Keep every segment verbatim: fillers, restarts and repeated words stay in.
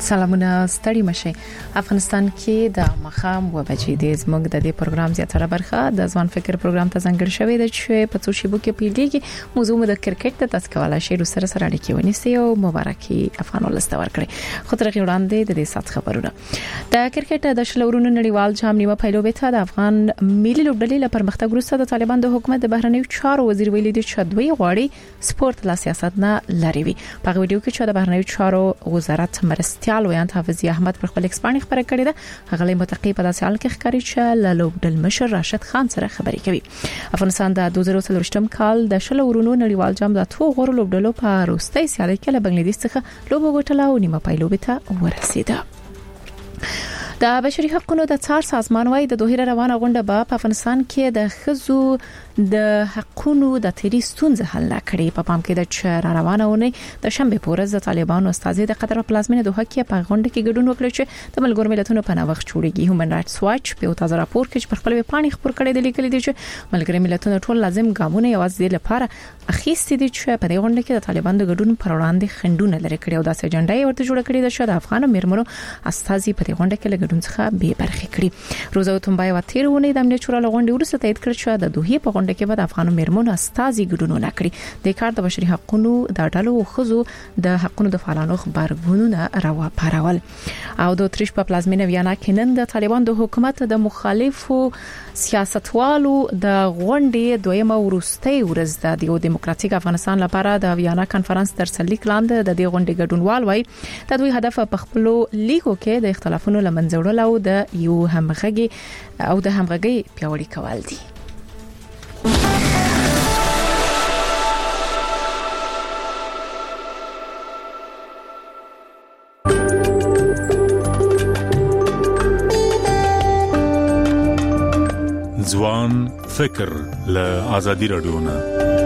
سلامونه ستړي مشه. افغانستان کې د مخام و بچې د زموږ د دې پروګرام زیاتره برخه د ځوان فکر پروګرام ته ځانګړې شوې ده چې په څو شیبو کې پیلېږي. موضوع د کرکټ د تاسکواله شی سره سره اړیکې ونیسي او مبارکي افغان ولست ورکړي. خو تر هغه وړاندې د دې سات خبرونه د کرکټ د شلورونو نړیوال جام نیمه پیلوبه ته د افغان ملي لوبډلې لپاره پرمختګ وروسته د طالبان د حکومت د بهرنیو چارو وزیر ویلي دی چې دوی غواړي سپورت لا سیاست نه لري. په ویډیو کې چې د بهرنیو چارو وزارت مرستيال ویان حافظي احمد پر خپل ایکسپانډ خبره کړې ده. هغه له متقی په داسې حال کې ښکاري چې له لوبډل مشر راشد خان سره خبرې کوي. افغانستان د دوه زره څلور کال د شلورونو نړیوال جام د ټول غوړو لوبډلو په وروستۍ سیالۍ کې له بنگلاديش څخه لوبو ګټله او نیمه پیلوبه ته ورسیده. د بشري حقوقو د څار سازمان وايي د دوه روانه غونډه په افغانستان کې د خزو د حقوقو د تیری ستونزې حل کړي. په پام کې د چر روانه ونی د شنبه پورز د طالبانو استاد د قطر پلازمینه دوه کې په غونډه کې ګډون وکړي چې د ملګرو ملتونو په نوښت جوړیږي. هیومن رائټس واچ په تازه راپور کې په خپل پاڼې خبر کړی دی لیکلي دی چې ملګرو ملتونو ټول لازم ګامونه یوازې لپاره اخیستي دي چې په دې غونډه کې د طالبانو د ګډون پر وړاندې خندونه لري کړي او د اجنډا یې ورته جوړ کړی د شاد افغان میرمنو استاد په دې غونډه کې ګډون څخه به برخه کړي. روزا تنبای و تیرونه د امنیت شورا غونډه ورسته تایید کړ چې د دوه په غونډه کې به د افغان میرمنو استاد ګډون نه کړي. د کار د بشري حقوقو د ډلو خزو د حقوقو د فعالانو خبرګونونه راو پارول او د تریش په پلازمینه ویانا کې نن د طالبان د حکومت د مخالفو سیاستوالو د غونډې دویمه ورستۍ ورځ د دیو دیموکراتیک افغانستان لپاره د ویانا کانفرنس تر سلیک لاندې د دې غونډې ګډونوال وای د دوی هدف په خپل لیګو کې د اختلافونو لمنځه وړل او د یو همغږي او د همغږي پیاوړي کول دي. ځوان فکر له آزادي رادیو نه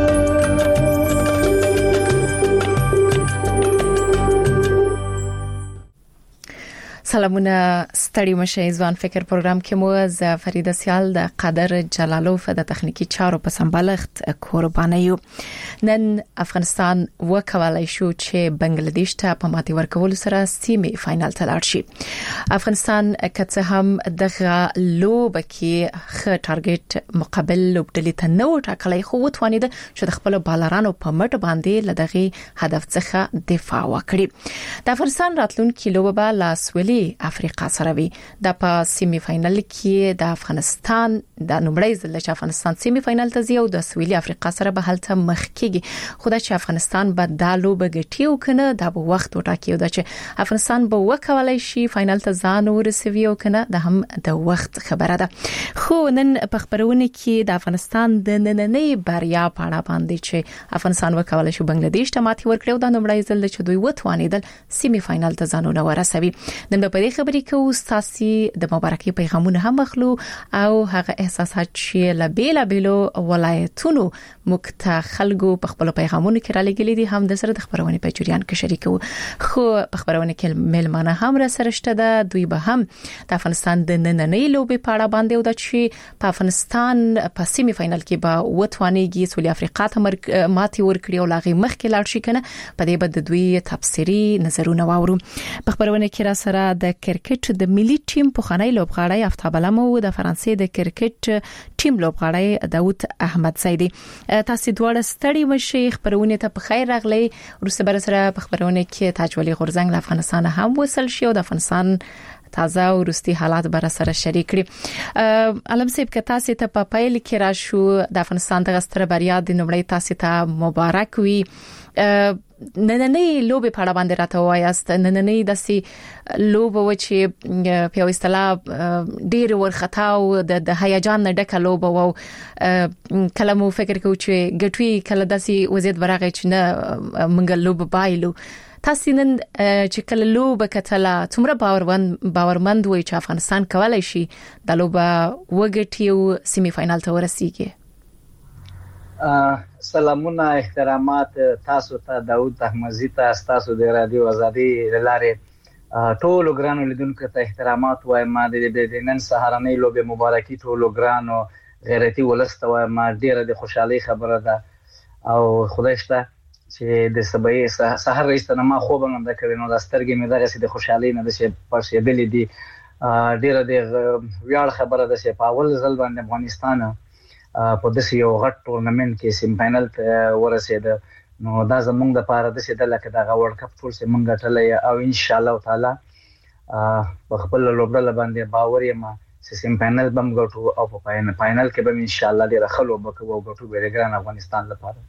سلامونه ستړي مشه. ځوان فکر پروګرام کې مو ز فریده سیال د قدر جلالوف د تخنیکی چارو په سمبالښت قرباني یو. نن افغانستان وکولای شو چې بنگلاديش ته په ماتي ورکول سره سیمه فائنل ته لاړ شي. افغانستان کڅه هم دغه لوب کې خ ټارګټ مقابل لوبډلې ته نو ټاکلای خو وتوانید چې د خپل بالرانو په مټ باندې لدغه هدف څخه دفاع وکړي. د افغانستان راتلونکي لوب به لاسولي افریقا سره وي. د په سیمه فائنل کې د افغانستان د نومړی ځل چې افغانستان سیمه فائنل ته ځي او د سویلي افریقا سره به هلته مخ کېږي. خدای چې افغانستان به د لوب ګټي او کنه د وخت وټاکي او د چې افغانستان به وکولای شي فائنل ته ځان ورسوي او کنه د هم د وخت خبره ده. خو نن په خبرونه کې د افغانستان د نننۍ بریا په اړه باندې چې افغانستان وکولای شي بنگلاديش ته ماتي ورکړي او د نومړی ځل چې دوی وتوانیدل سیمه فائنل ته ځانونه ورسوي. نن په دې خبرې کې استاسي د مبارکي پیغامونه هم مخلو او هغه احساسات چې له بیلا بیلو ولایتونو مکته خلکو په خپل پیغامونو کې را لګلې دي هم د سره د خبرونه په جریان کې شریکو. خو په خبرونه کې ملمانه هم را سره شته ده. دوی به هم د افغانستان د نننۍ لوبې په اړه باندې او د چې په افغانستان په سیمه فائنل کې به وتوانیږي سویلي افریقا ته ماتي ورکړي او لاغي مخ کې لاړ شي کنه. په دې بد دوی تفسیری نظرونه واورو. په خبرونه کې را سره د کرکټ د ملي ټیم په خاني لوبغاړی افتاب علمو د فرانسې د کرکټ ټیم لوبغاړی داوود احمد زیدی. تاسو دواړه ستړي مشي. خبرونه ته په خیر راغلی. ورسره بر سره په خبرونه کې تاج ولی غورزنګ له افغانستان هم وصل شي او د افغانستان تازه ورستي حالات بر سره شریک کړي. علم صاحب که تاسو ته په پایل کې را شو د افغانستان د غستر بریا د نومړی تاسو ته مبارک وي. نننۍ لوبه په اړه باندې راته وایاست. نننۍ داسې لوبه و چې په اصطلاح ډیر ورختا او د هیجان نه ډکه لوبه و. کله مو فکر کوم چې ګټوي کله داسې وزید ورغی چې نه منګل لوبه بایلو. تاسو نن چې کله لوبه کتله څومره باورمند باورمند وي چې افغانستان کولای شي د لوبه وګټي او سیمه فائنل ته ورسیږي؟ سلامونه احترامات تاسو ته داوود احمدزي ته تاسو د رادیو ازادي لاره ټولو ګرانو لیدونکو ته احترامات وایم. د نن سهارنۍ لوبه مبارکي ټولو ګرانو غیرتي ولست وایم. ډیره د خوشحالي خبره ده او خدای شته چې د سبې سحر رئیسته ما خوب هم د کړي نو د سترګې مې دغه سي د خوشحالي نه د شي پرشېدلې دي ډېر د ویاړ خبره ده چې په اول ځل باندې افغانستان په داسې یو غټ ټورنمنت کې سیم فائنل ته ورسېد نو دا زمونږ د پاره د څه د لکه دا ورلد کپ ټول سه مونږ ټلې او ان شاء الله تعالی په خپل لوبډل باندې باور یم چې سیم فائنل بم ګټو او په فائنل فائنل کې به ان شاء الله ډېر خلو وبکو او ګټو به ګران افغانستان لپاره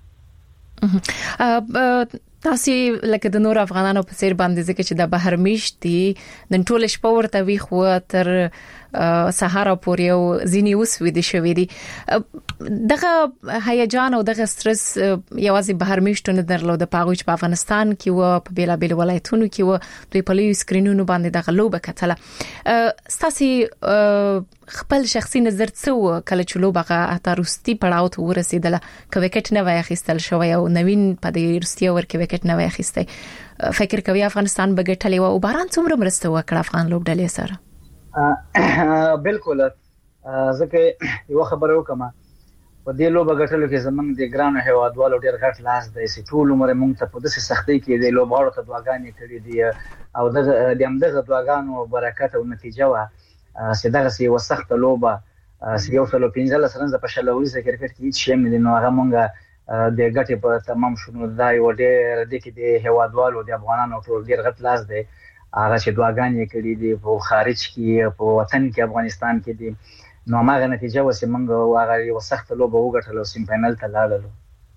تاسو لکه د نور افغانانو په سیر باندې ځکه چې د بهر میشت دي نن ټول شپه ورته وی خو تر سهار پورې او ځینی وسوي دي شوې دي دغه هیجان او دغه سترس یوازې بهر میشتونه درلود په هغه په افغانستان کې و په بیلا بیل ولایتونو کې و دوی په لوی سکرینونو باندې دغه لوبه کتله تاسو خپل شخصي نظر څه کله چې لوبه اتاروستي پړاو ته ورسېدله کوي کټ نه وای اخیستل شوی او نوین په دې روسیا ورکه وکټ نه وای اخیسته فکر کوي افغانستان بغټلې و او باران څومره مرسته وکړه افغان لوبډلې سره بالکل ځکه یو خبره وکم په دې لوبه غټلو کې زمونږ د ګرانو هوادوالو ډېر غټ لاس دی چې ټول عمر مونږ ته په داسې سختۍ کې د لوبغاړو ته دعاګانې کړې دي او د همدغه دعاګانو برکت او نتیجه وا چې دغه سی وسخت لوبه چې یو څلو پنځه سرنځ په شلوري سره کرکټ کې هیڅ شی نه نو هغه مونږ د غټي په تمام شنو دای و ډېر د کې د هوادوالو د افغانانو ټول ډېر غټ لاس دی هغه چې دعاګانې کړې دي په خارج کې په وطن کې افغانستان کې دي نو هغه نتیجه وسه موږ هغه یو سخت لوبه وګټل او سیم فائنل ته لاړو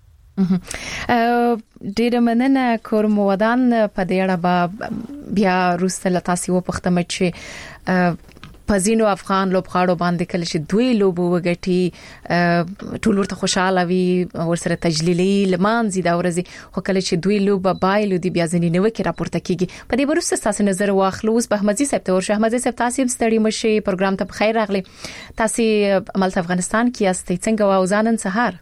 ډېر مننه کورم ودان په دې اړه بیا روسته تاسو په ختمه چې پزینو افغان لوبغاړو باندې کله چې دوی لوب وګټي ټول ورته خوشاله وي ورسره تجلیلي لمانځي دا ورځي خو کله چې دوی لوب بایلو دی بیا ځنی نو کې راپورته کیږي په دې ورسته تاسو نظر واخلو اوس به مزي سپته ورشه مزي سپته تاسو ستړي مشي پروګرام ته بخیر راغلي تاسو عملت افغانستان کې استي څنګه واوزانن سهار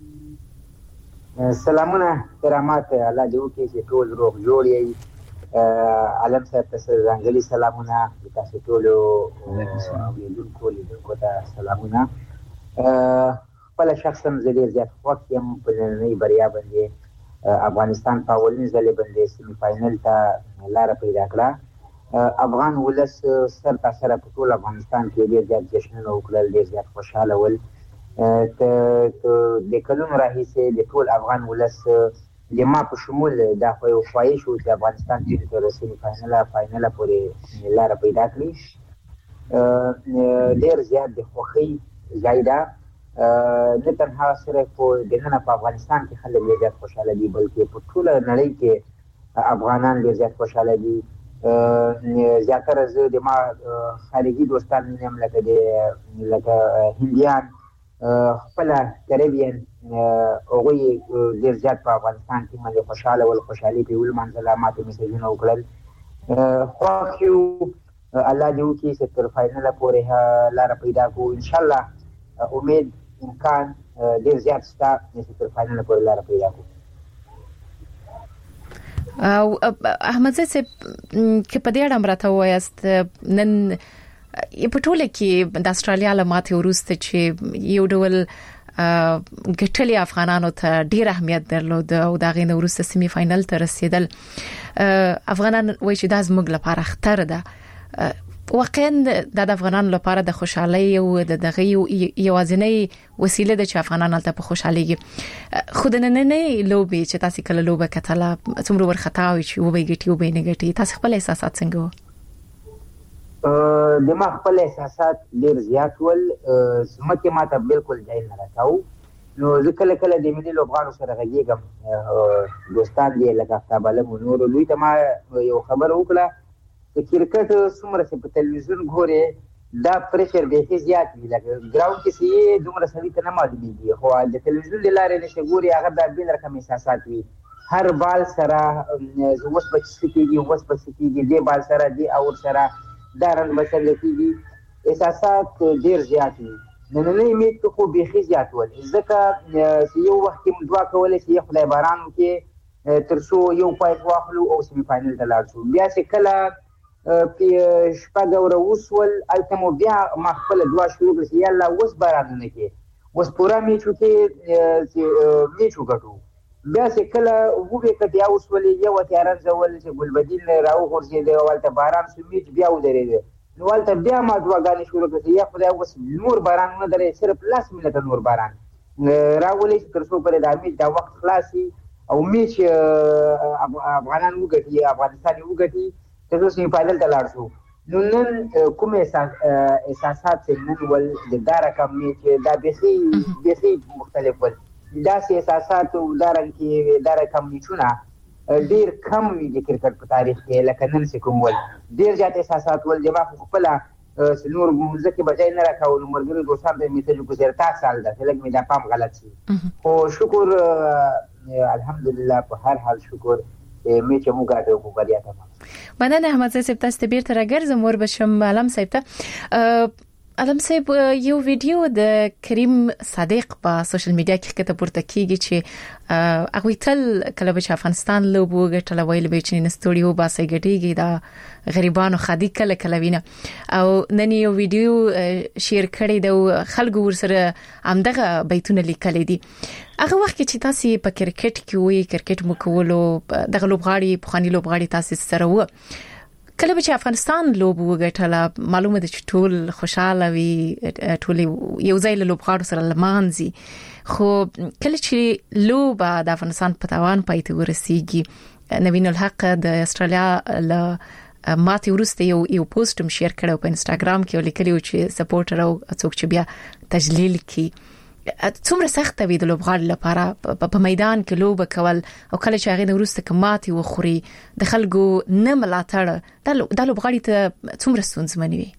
سلامونه کرامات الله دې وکړي چې ټول روغ جوړ یې علم صاحب تاسو ځانګړي سلامونه تاسو ټول ویډیو لیدونکو ته سلامونه خپل شخصا زه ډېر زیات خوښ یم په نړۍ بریا باندې افغانستان په اولنی ځل باندې سیمي فائنل ته لار پیدا کړه افغان ولس سر تر سره په ټول افغانستان کې ډېر زیات جشنونه وکړل ډېر زیات خوشاله ول د کلونو راهیسې د ټول افغان ولس د ما په شمول دا خو یو خواهش و چې افغانستان چې تر سیمي فائنل فائنل پورې لار پیدا کړي ډېر زیات د خوښۍ ځای ده نه تنها صرف د نن په افغانستان کې خلک ډېر زیات خوشاله دي بلکې په ټول نړۍ کې افغانان ډېر زیات خوشاله دي زیاتره زه د ما خارجي دوستان هم لکه د لکه هندیان خپل کریبین هغوی ډېر زیات په افغانستان کې باندې خوشاله ول خوشحالي په ول منځله ماته میسجونه وکړل خوښ یو الله دې وکړي چې تر فائنل پورې لاره پیدا کړو ان شاء الله امید امکان ډېر زیات شته چې تر فائنل پورې لاره پیدا کړو او احمد زه چې په دې اړه مرته وایست نن په ټوله کې د استرالیا لماته ورسته چې یو ډول ګټلي افغانانو ته ډیر اهمیت درلود او دا غي ورسته سیمي فائنل ته رسیدل افغانان وایي چې دا زموږ لپاره خطر ده واقعا د افغانانو لپاره د خوشحالي او د دغه یوازینی وسیله ده چې افغانان ته په خوشحاليږي خود نه نه لوبي چې تاسو کله لوبه کتله څومره ورختا وي چې وبې ګټي وبې نه ګټي تاسو خپل احساسات څنګه د ما خپل احساسات ډیر زیات ول زمکه ماته بالکل ځای نه راکاو نو زه کله کله د ملي لوبغاړو سره غږیږم دوستان دې لکه افتاب علم نور لوی ته ما یو خبر وکړه چې کرکټ څومره چې په تلویزیون ګوري دا پریشر به هیڅ زیات وي لکه ګراوند کې سي دومره سړي ته نه معلومیږي خو د تلویزیون د لارې نشه ګوري هغه د بل رقم احساسات وي هر بال سره اوس په سکیږي اوس په سکیږي دې بال سره دې اور سره دا رنګ بچل کېږي احساسات ډیر زیات دي نن نه امید خو به خي زیات ول ځکه یو وخت کې دعا کولای شي خدای باران کې ترڅو یو پایت واخلو او سیمي فائنل ته لاړ شو بیا چې کله په شپږ اور وسول التمو بیا ما خپل دعا شروع کړې یا الله وس باران نه کې وس پورا میچو کې میچو غټو بیا چې کله وګورې کټیا وسولې یو تیارن زول چې ګلبدین راو غورځېد او ولته باران سمیت بیا ودرېد نو ولته بیا ما دعاګانې شروع کړې یا خدای اوس نور باران نه درې صرف لاس منټه نور باران راولې تر څو پرې د میچ دا وخت خلاصي او میچ افغانان وګټي افغانستان وګټي تر څو سیمه فائنل ته لاړ شو نو نن کوم احساسات چې نن ول د دا رقم میچ دا بيخي بيخي مختلف ول دا سي احساسات او دا رنګ کې دا رقم میچونه ډیر کم وی د کرکټ په تاریخ کې لکه نن چې کوم ول ډیر زیات احساسات ول جما خپل نور ځکه بجای نه راکاو نو مرګري دوستان به میته جو ګذرتا سال دا لکه مې دا پام غلط شي خو شکر الحمدلله په هر حال شکر میچ مو غاټو په بریا ته مننه احمد صاحب تاسو ته بیرته راګرځم ور بشم علم صاحب ته علم صاحب یو ویډیو د کریم صادق په سوشل میډیا کې کته پورته کیږي چې هغه تل کله چې افغانستان لوبو غټل ویل به چې نستوډیو باسي غټيږي دا غریبانو خدي کله کله وینه او نن یو ویډیو شیر کړی د خلکو ورسره همدغه بیتونه لیکل دي هغه وخت چې تاسو په کرکټ کې وي کرکټ مو کولو دغه لوبغاړي په خاني لوبغاړي تاسو سره و کله چې افغانستان لوبو غټله معلومه ده چې ټول خوشاله وي ټول یو ځای له لوبغاړو سره لمانځي خو کله چې لوب د افغانستان په توان پاتې ورسیږي نوین الحق د استرالیا له ماته ورسته یو یو پوسټ هم شیر کړو په انستګرام کې ولیکلی چې سپورټر او څوک چې بیا تجلیل کی څومره سخت وي د لوبغاړو لپاره په میدان کې لوب کول او کله چې هغه ورسته کماتي وخوري د خلکو نه ملاتړ د لوبغاړي ته څومره ستونزمن وي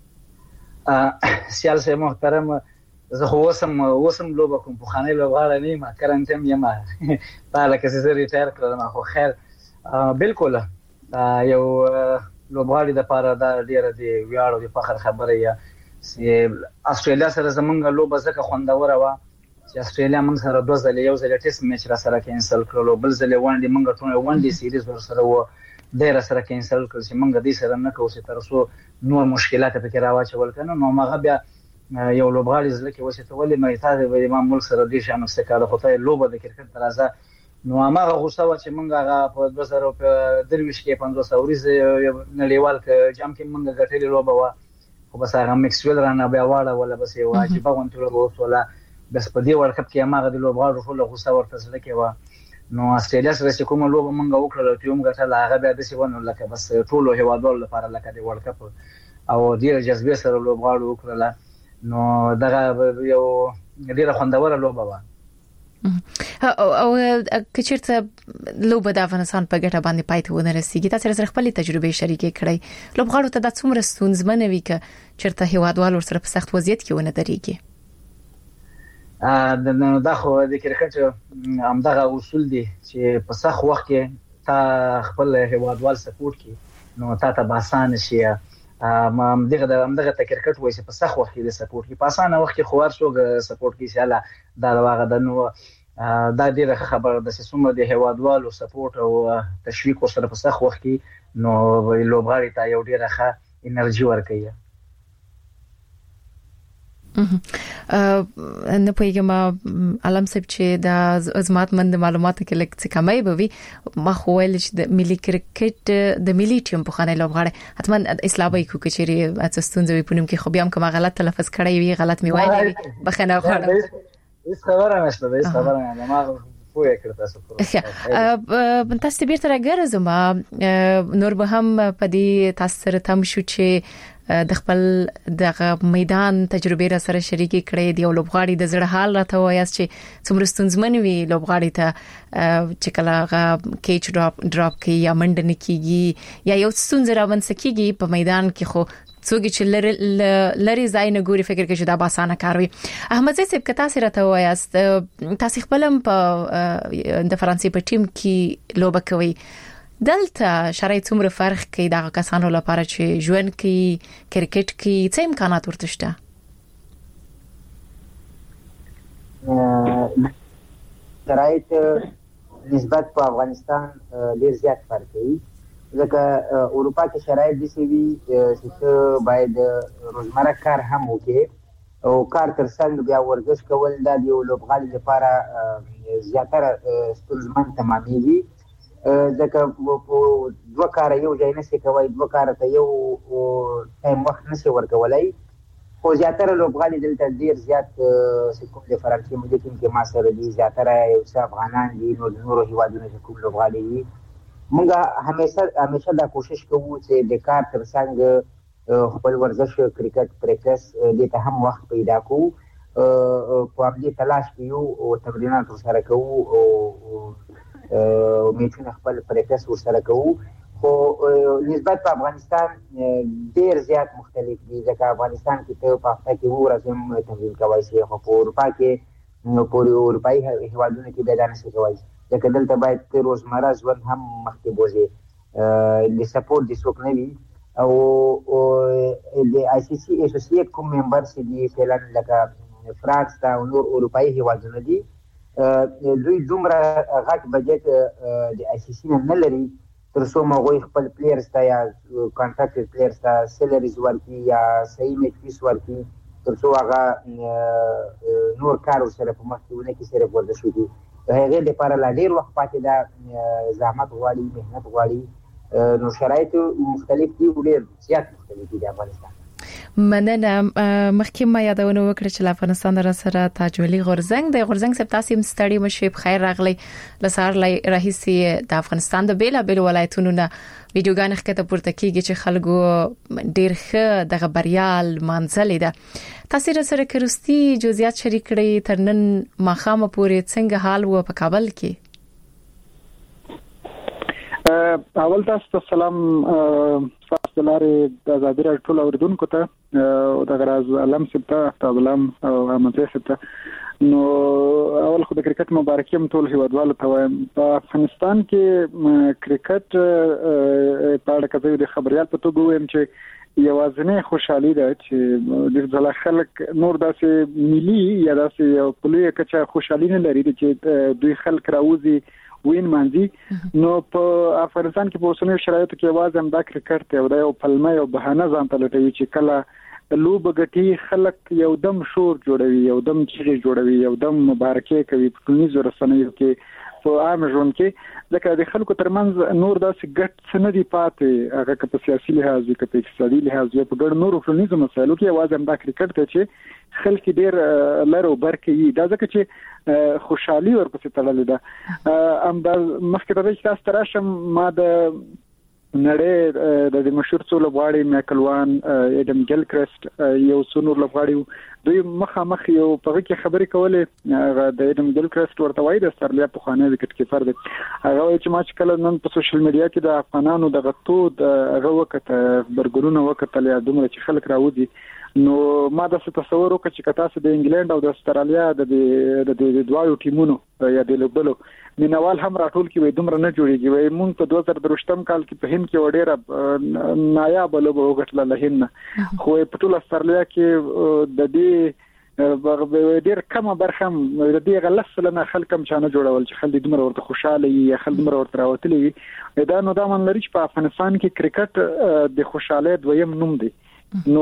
سیال سه محترم زه خو وسم وسم لوب کوم په خانه لوبغاړي نه ما کرنټم یم بالا کې زه ریټایر کړم خو خیر بالکل یو لوبغاړي د لپاره دا ډیره دی ویاړ او د فخر خبره یا استرالیا سره زمونږ لوبه زکه خوندوره و چې استرالیا موږ سره دوه ځله یو ځله ټیسټ میچ را سره کینسل کړو بل ځله ون ډي موږ ټول ون ډي سیریز ور سره و ډیر سره کینسل کړ چې موږ دې سره نه کوو چې تر څو نور مشکلات پکې راوچول کنه نو موږ بیا یو لوبغاړي ځکه وسته ولې مې تاسو به ما ملک سره دې شامل سکاله خو ته لوبه د کرکټ درازه نو هغه غوسه و چې موږ هغه په دوه زره درویش کې پنځوس اوريز نړیوال ک جام کې موږ غټلې لوبه و خو بس هغه میکسویل رانه بیا واړه ولا بس یو واجب غونټه لوبه ولا بس په دې ورلد کپ کې هغه د لوبغاړو ټول غوسه ورته سره کې و نو استرالیا سره چې کومه لوبه موږ وکړه ټیم غټل هغه بیا د سی ونه لکه بس ټول هیوادوال لپاره لکه د ورلد کپ او ډیر جذبه سره لوبغاړو وکړه نو دغه یو ډیر خوندوره لوبه و او کچرته لوبه د افغانستان په ګټه باندې پاتې ونه رسیږي تاسو سره خپل تجربه شریکې کړئ لوبغاړو ته د څومره ستونزمن وي ک چرته هیوادوال ورسره په سخت وضعیت کې ونه درېږي ا د دا خو د کرکټ همدغه اصول دي چې په سخت وخت کې تا خپل هیوادوال سپورټ کی نو تا ته آسان شي ما دغه د همدغه کرکټ وایي په سخت وخت کې د سپورټ کی په اسانه وخت کې خوار شو سپورټ کی ساله دا واغه د نو دا ډیره خبره د سیسومه د هیوادوالو سپورټ او تشویق سره په سخت وخت کې نو لوبغاړي ته یو ډیره ښه انرژي ورکوي نه پوهیږم علم صاحب چې د ازمات مند معلوماتو کې لکه څه کمای به وي ما خو ویل چې د ملي کرکټ د ملي ټیم په خانه لوبغاړي حتما اسلامي کو کچري اتستونځوي پونم کې خو بیا هم کوم غلط تلفظ کړی وي غلط می وایي بخنه غواړم هیڅ خبره نشته هیڅ خبره نه ما پوهه کړ تاسو په تاسو بیرته راګرځم نور به هم په دې تاسو سره تم شو چې د خپل دغه میدان تجربه را سره شریکې کړې دی او لوبغاړي د زړه حال راته وایي چې څومره ستونزمن وي لوبغاړي ته چې کله هغه کیچ ډراپ ډراپ کوي یا منډه نکېږي یا یو ستونزه راوند سکیږي په میدان کې خو څوک چې لری لری ځای نه ګوري فکر کوي چې دا باسانه کار وي احمد صاحب کتا سره ته وایاست تاسو خپلم په د فرانسې په ټیم کې لوبه کوي دلته شرایط څومره فرق کوي د کسانو لپاره چې ژوند کوي کرکټ کې څه امکانات ورته شته شرایط نسبت په افغانستان ډیر زیات فرق کوي ځکه اروپا کې شرایط دي چې باید روزمره کار هم وکړي او کار تر څنګ بیا ورزش کول د یو لوبغاړي لپاره زیاتره ستونزمن تمامېږي ځکه په دوه کاره یو ځای نشي کولی دوه کاره ته یو ټایم وخت نشي ورکولی خو زیاتره لوبغاړي دلته ډېر زیات چې کوم د فرانسې ملي ټیم کې ما سره دي زیاتره یو څه افغانان دي نو د نورو هېوادونو چې کوم لوبغاړي دي موږ همیشه همیشه دا کوشش کوو چې د کار تر څنګ خپل ورزش کرکټ پریکټس دې ته هم وخت پیدا کوو په همدې تلاش کې یو او تمرینات ورسره کوو او میچونه خپل پریکټس ورسره کوو خو نسبت په افغانستان ډېر زیات مختلف دي ځکه افغانستان کې ته په هفته کې اووه ورځې هم تمرین کولی شي خو په اروپا کې په اروپایي هېوادونو کې بیا دا نشي کولی ځکه دلته باید ته روزمره ژوند هم مخکې بوځې د سپورټ د څوک نه وي او د آی سی سی اسوسییټ کوم ممبرس دي فعلا لکه فرانس ته او نور اروپایي هېوادونه دي دوی دومره غټ بجټ د آی سی سی نه نه لري تر څو هغوی خپل پلیرز ته یا کانټراکټډ پلیرز ته سیلریز ورکړي یا صحیح میچ فیس ورکړي تر څو هغه نور کار ورسره په مخکې ونه کړي صرف ورزش وکړي د هغې لپاره لا ډېر وخت پاتې ده زحمت غواړي محنت غواړي نو شرایط مختلف دي ډېر زیات مختلف دي د افغانستان مننه مخکې ما یادونه وکړه چې افغانستان را سره تاج ولی غورزنګ د غورزنګ سپ تاسو مستړی مشي په خیر راغلی لسار لای رئیسي د افغانستان د بیل بیل ولایتونو نه ویډیوګان ښکته پورته کیږي چې خلکو ډیر ښه د خبريال منځلې ده تاسو سره کروستي جزئیات شریک کړئ ترنن ماخامه پورې څنګه حال و په کابل کې اول تاسو سلام تاسو لاره د آزادۍ راډیو ټول اوریدونکو ته او د غراز علم سپتا تاسو علم او امته سپتا نو اول خو د کرکټ مبارکي هم ټول هیوادوالو ته وایم په افغانستان کې کرکټ په اړه کوي د خبريال په توګه وایم چې یوازینی خوشحالي ده چې د ځل خلک نور داسې ملي یا داسې په لوی کچه خوشحالي نه لري چې دوی خلک راوځي وین مانځي نو په افغانستان کې په اوسنیو شرایطو کې आवाज هم دا کرکټ ته او د یو پلمه او بهانه ځان ته لټوي چې کله لوب غټي خلک یو دم شور جوړوي یو دم چیغې جوړوي یو دم مبارکي کوي په ټولنیزو رسنیو کې په عام ژوند کې ځکه د خلکو ترمنځ نور داسې ګټ څه نه دی پاتې هغه که په سیاسي لحاظ وي که په اقتصادي لحاظ وي په ګڼ نورو ټولنیزو مسایلو کې आवाज هم دا کرکټ ته چې خلک ډېر لرو برکې دا ځکه چې خوشحالي ورپسې تړلې ده ام دا مخکې ته چې تاسو راشم ما د نړۍ د مشهور څو لوبغاړي مایکلوان اډم ګیلکرست یو څو نور لوبغاړي دوی مخامخ یو په کې خبرې کولې د اډم ګیلکرست ورته وایي د استرالیا په خانه وکټ کیپر دی هغه وایي چې ما چې کله نن په سوشل میډیا کې د افغانانو د غتو هغه وخت برګرونه وخت له دومره چې خلک راوځي نو ما د تصور وکړ چې کتاسو د انګلند او د استرالیا د د دوه ټیمونو یا د لوبلو مینوال هم راټول کې وي دومره نه جوړیږي وي مونږ په دوه زره دروشتم کال کې په هند کې وړه نایاب لوبه وګټله لهنه خو په ټول استرالیا کې د دې ډېر کمه برخه د دې غلس لنه خلکم چانه جوړول چې خلک دومره ورته خوشاله وي خلک دومره ورته راوتلي وي دا نو دا من لري چې په افغانستان کې کرکټ د خوشاله دویم نوم دی نو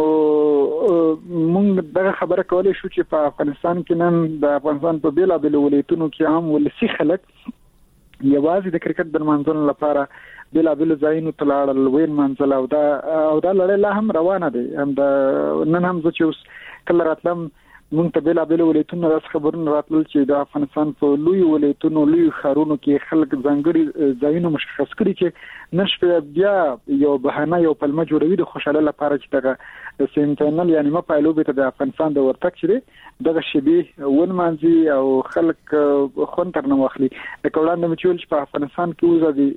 موږ دغه خبره کولای شو چې په افغانستان کې نن د افغانستان په بیلا بیل ولایتونو کې هم ولسی خلک یوازې د کرکټ د منځونو لپاره بیلا بیل ځایونو ته لاړل وین منځل او دا او دا لړۍ لا هم روانه ده هم د نن هم چې اوس کله راتلم مونږ ته بیلا بیل ولایتونو راس خبرونه راتلل چې د افغانستان په لوی ولایتونو لوی ښارونو کې خلک ځانګړي ځایونه مشخص کړي چې نشته بیا یو بهانه یو پلمه جوړوي د خوشاله لپاره چې دغه سیم فائنل یعنی ما پایلو به د افغانستان د ورتک شری دغه شبي ون مانځي او خلک خون تر نه واخلي د کولاند مچول چې په افغانستان کې وزدي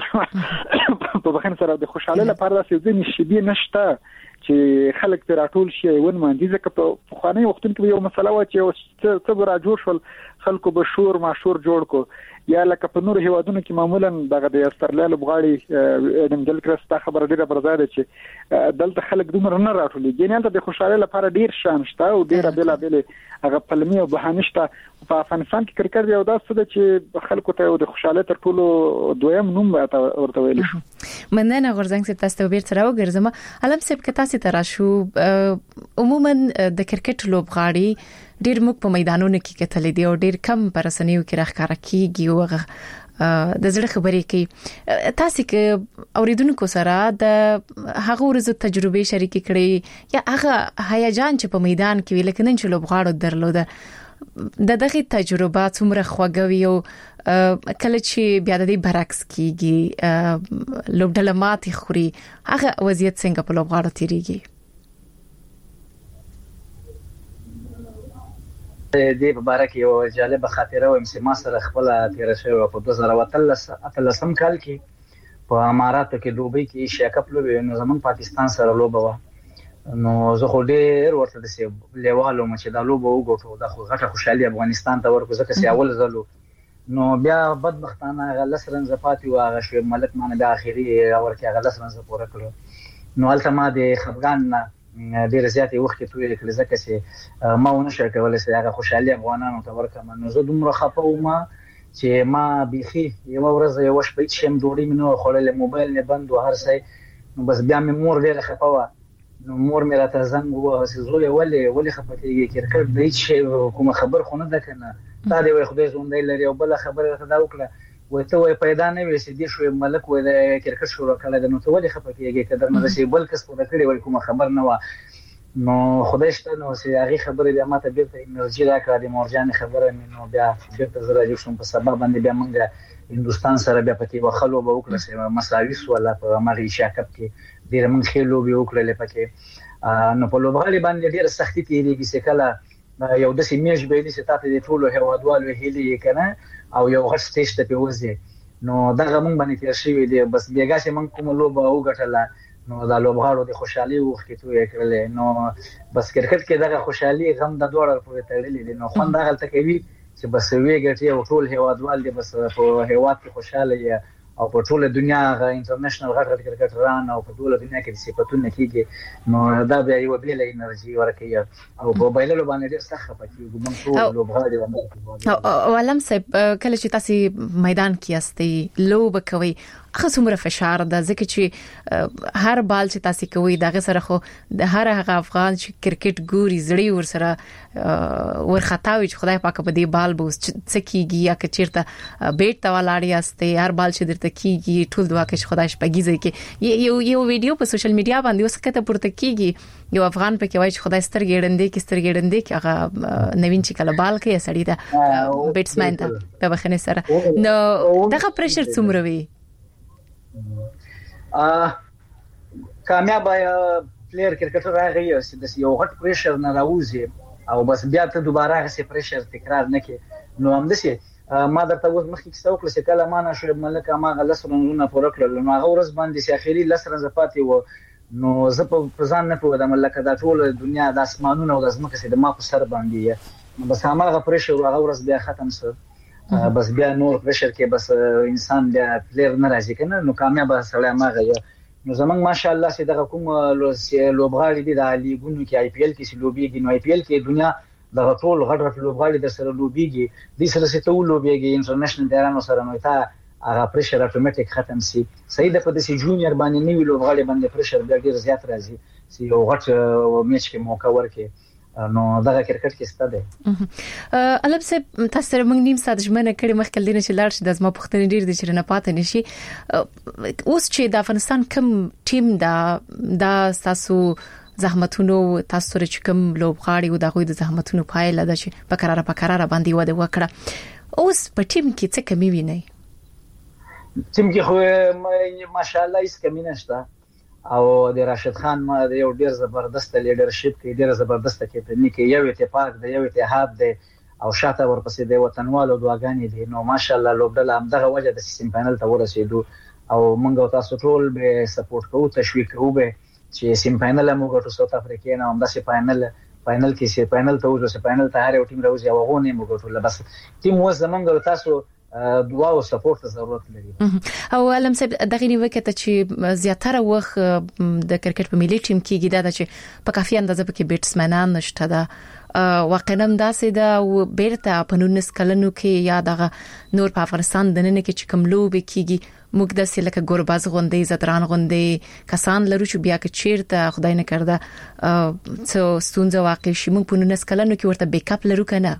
په بخښنه سره د خوشاله لپاره د ځینې شبي نشته چې خلک پر راټول شي ون مانځي ځکه په خواني وختونو کې یو مسله و چې څه برا جوړ شول خلکو به شور ماشور جوړ کو یا لکه په نور هیوادونو کې معمولا دغه د استرالیا لوبغاړي اډم ګیلکرست خبره ډیره برزاده چې دلته خلک دومره نه راټولي ګینه د خوشاله لپاره ډیر شان شته او ډیره بلا بل هغه پلمي او بهانه شته په افغانستان کې کرکټ یو داسې ده چې خلکو ته د خوشاله تر ټولو دویم نوم ورته ویل شو مننه غورځنګ سپ تاسو به تر وګرځم علم سپ کې تاسو تر شو عموما د کرکټ لوبغاړي ډیر موږ په میدانونو کې کتل دي او ډیر کم پرسنیو کې راخاره کیږي او د زړه خبرې کوي. تاسو کې اوریدونکو سره د هغه ورځو تجربه شریکې کړې یا هغه هیجان چې په میدان کې ویل کېنن چې لوبغاړو درلوده د دغه تجربه څومره خوږوي او کله چې بیا د دې برعکس کیږي لوبډله ماتې خوري هغه وضعیت څنګه په لوبغاړو تیریږي؟ دې په باره کې یو جالب خاطره وایم چې ما سره خپل تیر شوی په دوه زره اتلس کال کې په اماراتو کې دوبۍ کې ایشیا کپ لوبې نو زمون پاکستان سره لوبه و. نو زه خو ډېر ورته د سی لیوالو مچ دا لوبه وګټو د خو غټه خوشحالي افغانستان ته ورکو ځکه چې اول زلو نو بیا بدبختانه غلس رنز پاتې و هغه شی ملک مان بیا اخیری ورکه غلس رنز پوره کړو. نو الته ما د خفغان ډېر زیاتې وخت ته کړل ځکه چې ما ونه شو کولای چې هغه خوشحالي افغانانو ته ورکم. نو زه دومره خپه وم چې ما بيخي یو ورځ یو شپه شم ډوډۍ منو خړل موبایل نه بند و هر څه. نو بس بیا مې مور ډېر خپه و. نو مور مې راته زنګ ووهه چې زوی ولې ولې خپه کېږي کرکټ د هیڅ شی کوم خبر خو نه ده کنه دا دی وای خدای زوندای لري او بل خبره راته دا وکړه وای ته وای پیدا نه وې چې دې شو ملک وای د کرکټ شروع کړل نو ته ولې خپه کېږي کله نه شي بل کس پوره کړی وای کوم خبر نه و. نو خدای شته نو چې هغه خبره بیا ماته بیرته انرژي راکړه د مورجان خبره مې نو بیا بیرته زرا جو شم په سبب باندې بیا موږ هندستان سره بیا پکې وخلو به وکړه چې مساوي سو الله په مغربي ایشیا کپ کې ډیر موږ خېلو به وکړل پکې. نو په لوبغالي باندې ډیر سختي تیریږي چې کله یو د سیمېج به دي چې تاسو د ټولو هوادوالو هلي کنه او یو غټ سټیج ته پیوځي. نو دا موږ باندې تیر شوی دی بس بیګا چې موږ کوم لوبه وګټله نو دا لوبغاړو د خوشحالي وخت کې توې کړل. نو بس کرکټ کې دغه خوشحالي غم د دوړ پورې تړلې دي. نو خوند هغه ته کوي چې بس وی ګټي او ټول هوادوال دي بس په هواد کې خوشاله او په ټول دنیا غا انټرنیشنل غټ غټ کرکټران او په ټول دنیا کې د صفاتونه کیږي. نو دا بیا یو بیل انرژي ورکوي او په بایللو باندې ډېر سخت پاتې ګوم ټول لوبغاړي باندې او علم صاحب کله چې تاسو میدان کې استي لوب کوي خو څومره فشار ده ځکه چې هر بال چې تاسو کوي دغه سره خو د هر هغه افغان چې کرکټ ګوري زړی ور سره ورخطاوي چې خدای پاک په دې بال بوس څه کیږي یا که چیرته بیٹ ته ولاړی استي هر بال چې درته کیږي ټول دعا کوي خدای شپږیږي کې یو یو ویډیو په سوشل میډیا باندې اوس کته پورته کیږي یو افغان په کې وایي چې خدای سترګې ډندې کې سترګې ډندې کې هغه نوین چې کله بال کوي سړی دا بیټسمن ته په بخنه سره نو دغه پريشر څومره وي ا کامیاب پلیئر کرکټر راغی چې د یو غټ پريشر نه راوځي او بس بیا ته دوباره هغه پريشر تکرار نه کی. نو هم دسه ما درته وځ مخکې څه وکړل چې کله ما نه شو ملک ما غلس رنونه پوره کړل نو هغه ورځ باندې چې اخیری لس رنځ پاتې و نو زه په ځان نه پوهه د ملک دا ټول دنیا د اسمانونو او د ځمکې چې د ما په سر باندې نو بس هغه پريشر هغه ورځ بیا ختم شو. بس بیا نور پريشر کې بس انسان بیا پلیئر نه راځي کنه نو کامیاب سره ما غي. نو زمنګ ماشاءالله چې دغه کوم لوبغاړي دي د لیګونو کې آی پی ایل کې لوبيږي نو آی پی ایل کې دنیا د ټول غټ غټ لوبغاړي د سره لوبيږي د سره څه ته لوبيږي انټرنیشنل ډیرانو سره نو تا هغه پريشر اتوماتیک ختم سي. صحیح ده په دې جونیور باندې نیو لوبغاړي باندې پريشر ډیر زیات راځي چې یو غټ میچ کې موقع ورکړي نو دغه کرکټ کې ستاده. الب سه تاسو سره موږ نیم ساعت ژمنه کړې مخکې دینه چې لاړ شي د زما پښتنې ډیر د چرنه پاتې نشي. اوس چې د افغانستان کوم ټیم دا د تاسو زحمتونو تاسو سره چې کوم لوبغاړي او دغه د زحمتونو پایله ده چې په قراره په قراره باندې وده وکړه اوس په ټیم کې څه کمی ویني؟ ټیم کې خو ماشاءالله هیڅ کمی نشته او د راشد خان ما د یو ډیر زبردست لیډرشپ کې ډیر زبردست کېپټنی کې یو اتفاق دی یو اتحاد دی او شاته ورپسې د وطنوالو دعاګانې دي. نو ماشاءالله لوبډله هم دغه وجه د سیم فائنل ته ورسېدو او موږ تاسو ټول به سپورټ کوو تشویق کوو به چې سیم فائنل موږ ټول ساوث افریقا نه هم د سیم فائنل فائنل کې سیم فائنل ته وځو سیم فائنل ته هر یو ټیم راوځي او غو نه موږ ټول بس ټیم وز زمونږ تاسو دعا او سپورټ ضرورت لري. او علم صاحب دغه نیو کته چې زیاتره وخت د کرکټ په ملي ټیم کې ګیدا چې په کافي اندازه کې بیټسمنان نشته دا واقعا داسې دا او بیرته په نونس کلنو کې یا دغه نور په افغانستان د نن کې چې کوم لوب کېږي موږ د سلکه ګورباز غوندې زدران غوندې کسان لرو چې بیا که چیرته خدای نه کړدا څو ستونزه واقع شي موږ په نس کلنو کې ورته بیک اپ لرو کنه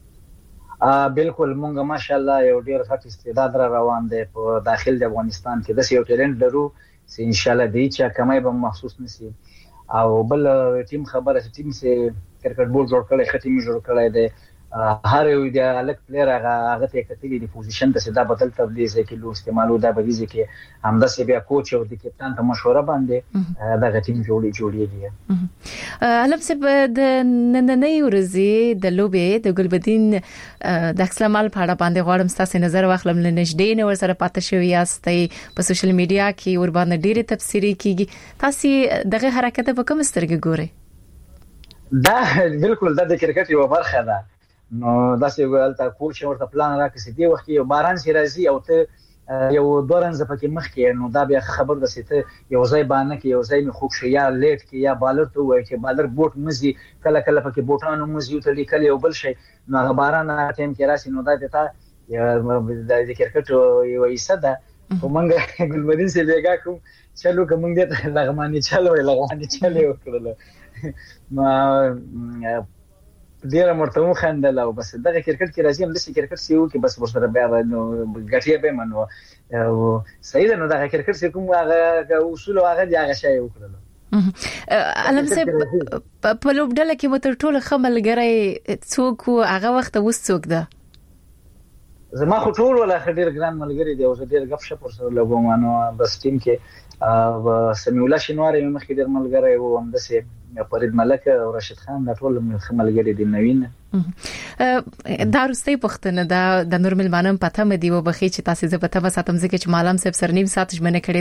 ا بالکل مونږه ماشاءالله یو ډیر ښه استعداد را روان دی په داخل د افغانستان کې د یو ټیلنټ لرو چې ان شاء الله دی چې کمای به محسوس نشي او بل ټیم خبره ټیم سه کرکټ بورډ جوړ کړي ختمي جوړ کړي دی هر یو د الک پلیر هغه هغه ته کتلی دی پوزیشن ته سدا بدل تبلیغ کې لو استعمالو دا بریزي کې همداسې بیا کوچ او د کپټان ته مشوره باندې دا ټیم جوړي جوړي دی علم سه د نننۍ ورځې د لوبې د ګلبدین د اکسلمال په اړه باندې غواړم تاسو نظر واخلم لنجدې نو ور سره پاتې شوی یاستئ په سوشل میډیا کې ور باندې ډېر تفسیری کیږي تاسو دغه حرکت په کوم سترګې ګورئ دا بالکل د کرکټ یو برخه ده نو دا څه ویل تا کوچ ورته پلان راکړي دی وخت یو باران سي راځي او ته یو دورنځ پکې مخ کې نو دا بیا خبر ده چې ته یو ځای باندې کې یو ځای می خوښ شي یا لیټ کې یا بالر ته وای چې بالر بوټ مزي کله کله پکې بوټانو مزي ته لیکل یو بل شي نو باران ټیم کې راسي نو دا ته د کرکټ یو ایسه ده ومنګ ګلبدین سي لګا کوم چلو کوم دې لغمانی چلو لغمانی چلو کړل ما ډیر مرته خندل او بس دغه کرکټ کې راځي هم د کرکټ سیو کې بس ورسره بیا نو غټي به منو او صحیح نو دغه کرکټ سې کوم هغه اصول هغه دی هغه شی وکړل علم سه په لوبډله کې متر ټول خملګری څوک هغه وخت وس څوک ده زما خو ټول ولا خډیر ګران ملګری دی او زه ډیر غف شپ ورسره لګوم نو بس ټیم کې او سمي الله شنوار یې مخکې ډیر ملګری وو هم دسه فرید ملک او راشد خان دا ټول ملګری دي نوین دا رستي پختنه دا د نورمل مانم پته مې دی و بخي چې تاسو زه پته وساتم ځکه چې مالم صاحب سرنیم ساتش منه کړی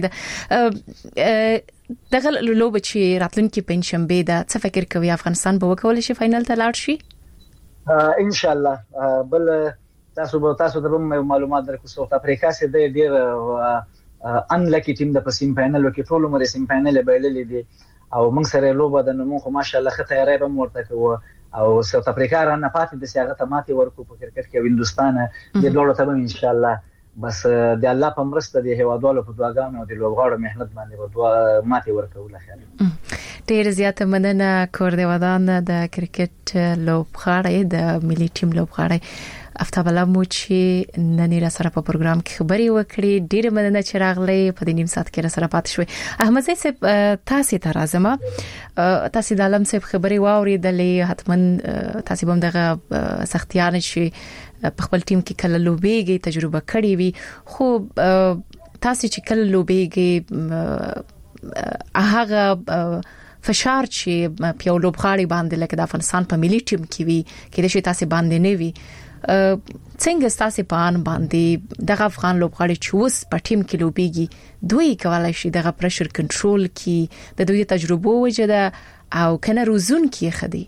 دا دغه لوب چې راتلونکي پنځشنبه دا څه فکر کوي افغانستان به وکول شي فائنل ته لاړ شي ان شاء الله بل تاسو به تاسو ته معلومات درکو ساوث افریقا سره د ډیر ان لکی ټیم د پسیم فائنل کې ټول عمر سیم فائنل بایللې دي او موږ سره لوبه د نمو خو ماشاءالله خه تیاری به مرته کوو او ساوث افریقا را نه پاتې د سیاغه تماتي ورکو په کرکټ کې هندستان د ډوړو ته ان شاء الله بس د الله په مرسته د هوادولو په دعاګانو او د لوبغاړو مهنت باندې به دعا ماتي ورکو لخوا ډیر زیاته مننه کور دی ودان د کرکټ لوبغاړي د ملي ټیم لوبغاړي افتاب الله مو چې نن را سره په پروګرام کې خبري وکړي ډیر مننه چې راغلي په دې نیم ساعت کې را سره پات شوي احمد زئی صاحب تاسو ته راځم تاسو د عالم صاحب خبري واوریدلې حتمن تاسو هم دغه سختیان شي په خپل ټیم کې کله لوبيږي تجربه کړې وي خو تاسو چې کله لوبيږي هغه فشار چې په یو لوبغاړي باندې لکه د افغانستان په ملي ټیم کې وي کې د شي تاسو باندې نه وي څنګه تاسو په ان باندې دغه افغان لوبغاړي چې اوس په ټیم کې لوبيږي دوی کولای شي دغه پرشر کنټرول کې د دوی تجربه وجده او کنه روزون کې خدي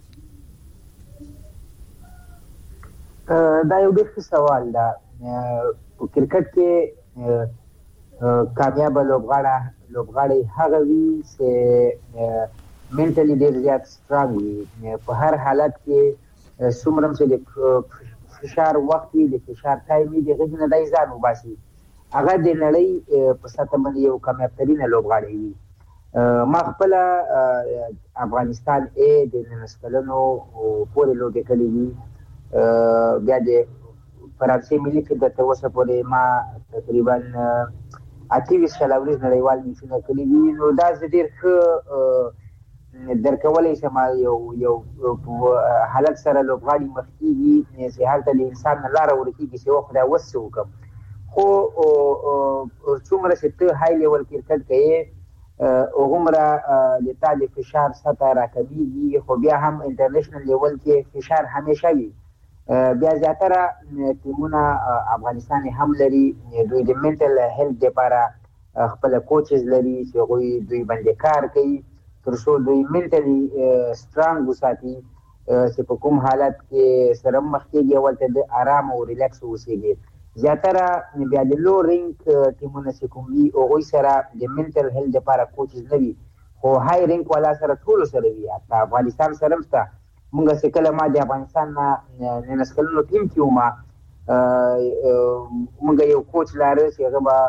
دا یو ډېر سوال ده په کرکټ کې کامیاب لوبغاړي لوبغاړي هغه وي چې منټلی ډېر زیات سترونګ وي په هر حالت کې سومرم چې د فشار وخت وي د فشار ټایم وي دغه نه دای ځان وباسي هغه د نړۍ په سطح باندې یو کامیاب ترين لوبغاړی وي ما خپل افغانستان ا د نسکلونو پورې لوبې کړې وي بیا د فرانسې ملي کې د توسه پورې ما تقریبا اته شلاوري نړیوال میشنه کړې وي نو دا ډېر ښه درکولې سما یو یو حالت سره لوبغاړي مخکېږي چې حالت له انسان لاره ورکیږي چې وخت دا وسو کوم خو څومره چې ته هاي لیول کرکټ کوي او عمره د تعالی فشار سطح راکېږي خو بیا هم انټرنیشنل لیول کې فشار همیشه وي بیا زیاتره ټیمونه افغانستان هم لري دوی د منټل هیلث لپاره خپل کوچز لري چې دوی دوی باندې کار کوي ترڅو دوی منټلی سترونګ وساتي چې په کوم حالت کې سره مخکېږي ولته د آرام او ریلیکس اوسېږي زیاتره بیا د لو رینک ټیمونه چې کوم وي هغوی سره د منټل هیلث لپاره کوچز نه وي خو های رینک والا سره ټولو سره وي حتی افغانستان سره هم شته موږ چې کله ما د افغانستان نه نسکلونو ټیم کې وم موږ یو کوچ لاره چې هغه با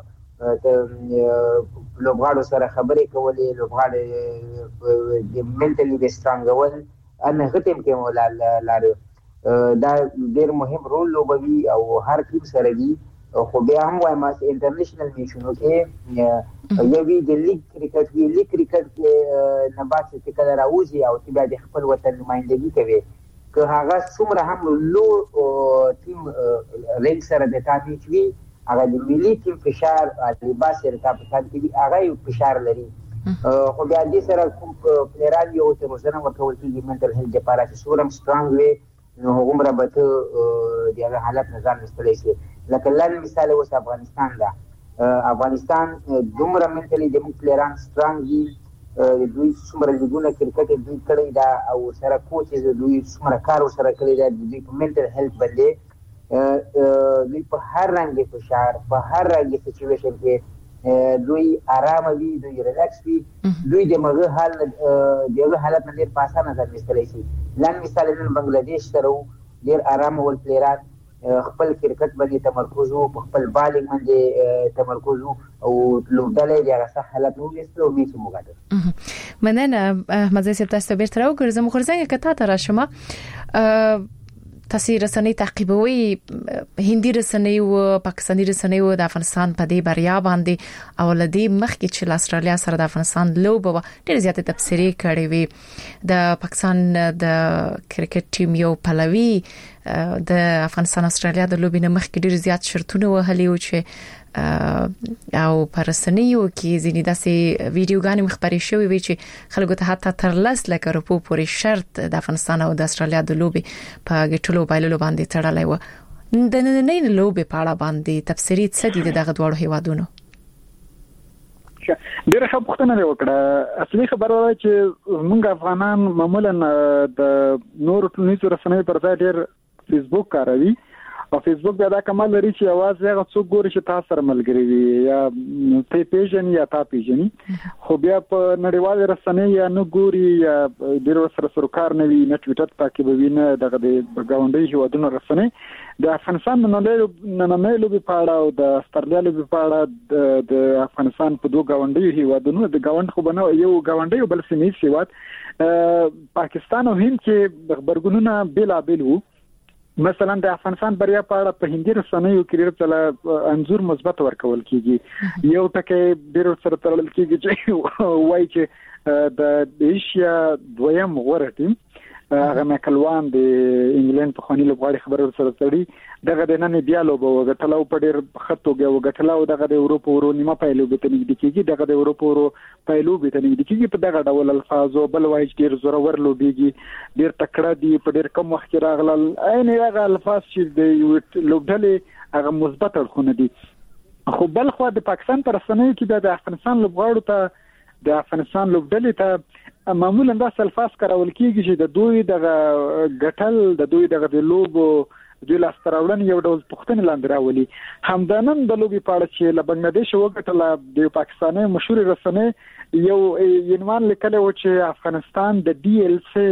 لوبغاړو سره خبرې کولې، لوبغاړي د منټلی د سترانګول ان غتم کې مولا لاره دا ډېر مهم رول لوبوي او هر ټیم سره وي. خو بیا هم وایم چې انټرنیشنل میشنو کې یو وی د لیګ کرکټ وی لیګ کرکټ کې نه بعد چې کله راوځي او چې بیا د خپل وطن نمائندګي کوي که هغه څومره هم لو ټیم رینک سره د تابع وي، هغه د ملي ټیم فشار د لباس سره کاپټان کې هغه یو فشار لري. خو بیا دې سره کوم پلیران یو ته روزنه ورکول کېږي منټل هیلث لپاره چې سورم سترونګ وي، نو هغومره به ته د هغه حالت نه ځان ایستلی شي. لکه لن مثال اوس افغانستان ده، افغانستان دومره منټلي زموږ پلیران سترونګ دي، دوی څومره لیګونه کرکټ دوی کړی دا او سره کوچز دوی څومره کار ورسره کړی دا دوی په منټل هیلث باندې دوی په هر رنګ فشار په هر رنګ سچویشن کې دوی آرام وي، دوی ریلیکس وي، دوی د مغه حال دغه حالت نه ډیر په اسانه ځان ایستلی شي. لن مثال نن بنگلاديش سره ډیر آرام ول پلیران خپل کرکټ باندې تمرکز وو، په خپل بالینګ باندې تمرکز وو او لوبډلې د هغه حالت نو لیستو میچ موګاده. مننه احمد زیات تاسو به تر اوګر زموږ خرڅنګ کته تر شمه تاسو رسنۍ تعقیبوي، هندي رسنۍ او پاکستاني رسنۍ او د افغانستان په دې بریا باندې او لدی مخکې چې استرالیا سره د افغانستان لوبه ډېر زیاته تبصرې کړې وي. د پاکستان د کرکټ ټیم یو پلوي د افغانستان استرالیا د لوبې نه مخکې ډېر زیات شرطونه وهلي او چې او پرسنیو کې ځینې داسې ویډیوګانې مخبري شوې وي چې خلکو ته حتی تر لس لک روپو پورې شرط د افغانستان او د استرالیا د لوبې په ګټلو بایللو باندې تړلې و. د نننۍ لوبې په اړه باندې تفسیري څه دي دغه دوه هیوادونو؟ ډیره ښه پوښتنه وکړه. اصلي خبره ده چې موږ افغانان معمولا د نورو ټولنیزو رسنیو پر ځای ډیر فیسبوک کاروي او فیسبوک بیا دا کمال لري چې اواز هغه څوک ګوري چې تاسو سره ملګری وي یا ته پیژنې یا تا پیژنې، خو بیا په نړیوال رسنۍ یا نه ګوري یا ډیر سره سرکار نه وي، نه ټویټر تعقیبوي، نه دغه د ګاونډي هیوادونو رسنۍ د افغانستان نننۍ لوبې په اړه او د استرالیا لوبې په اړه د افغانستان په دوه ګاونډي هیوادونو د ګاونډ خو بنو یو ګاونډي او بل سیمه هیواد پاکستان او هند کې د خبرګونونه بېلابېل وو. مثلا د افغانستان بریا په اړه په هندي رسنیو کې ډېر څه انزور مثبت ورکول کیږي. یو ټکی ډېر سره تړل کیږي چې وایي چې د ایشیا دویم غوره ټیم هغه مکلوان د انګلند په خونی لوبغاړي خبرو سره تړي دغه د نن بیا لوبو وګټلو په ډېر خطوګه وګټلو دغه د اروپا ورو نیمه پایلو به تنګ کیږي، دغه د اروپا ورو پایلو به تنګ کیږي په دغه ډول الفاظو بل وایي ډېر زورور لوبيږي، ډېر تکړه دي، په ډېر کم وخت کې راغلل. عین هغه الفاظ چې د لوبډلې هغه مثبت اړخونه دي. خو بل خو د پاکستان پر رسنیو کې د افغانستان لوبغاړو ته د افغانستان لوبډلې ته معمولا دا الفاظ کارول کیږي چې د دوی دغه ګټل د دوی دغه د لوبو دوی لاستراولن یو ډول پښتنه لاندې راولي. همدانن د لوبي په اړه چې له بنگلاديش وګټل د پاکستاني مشهور رسنۍ یو عنوان لیکلی و چې افغانستان د ډي ال سي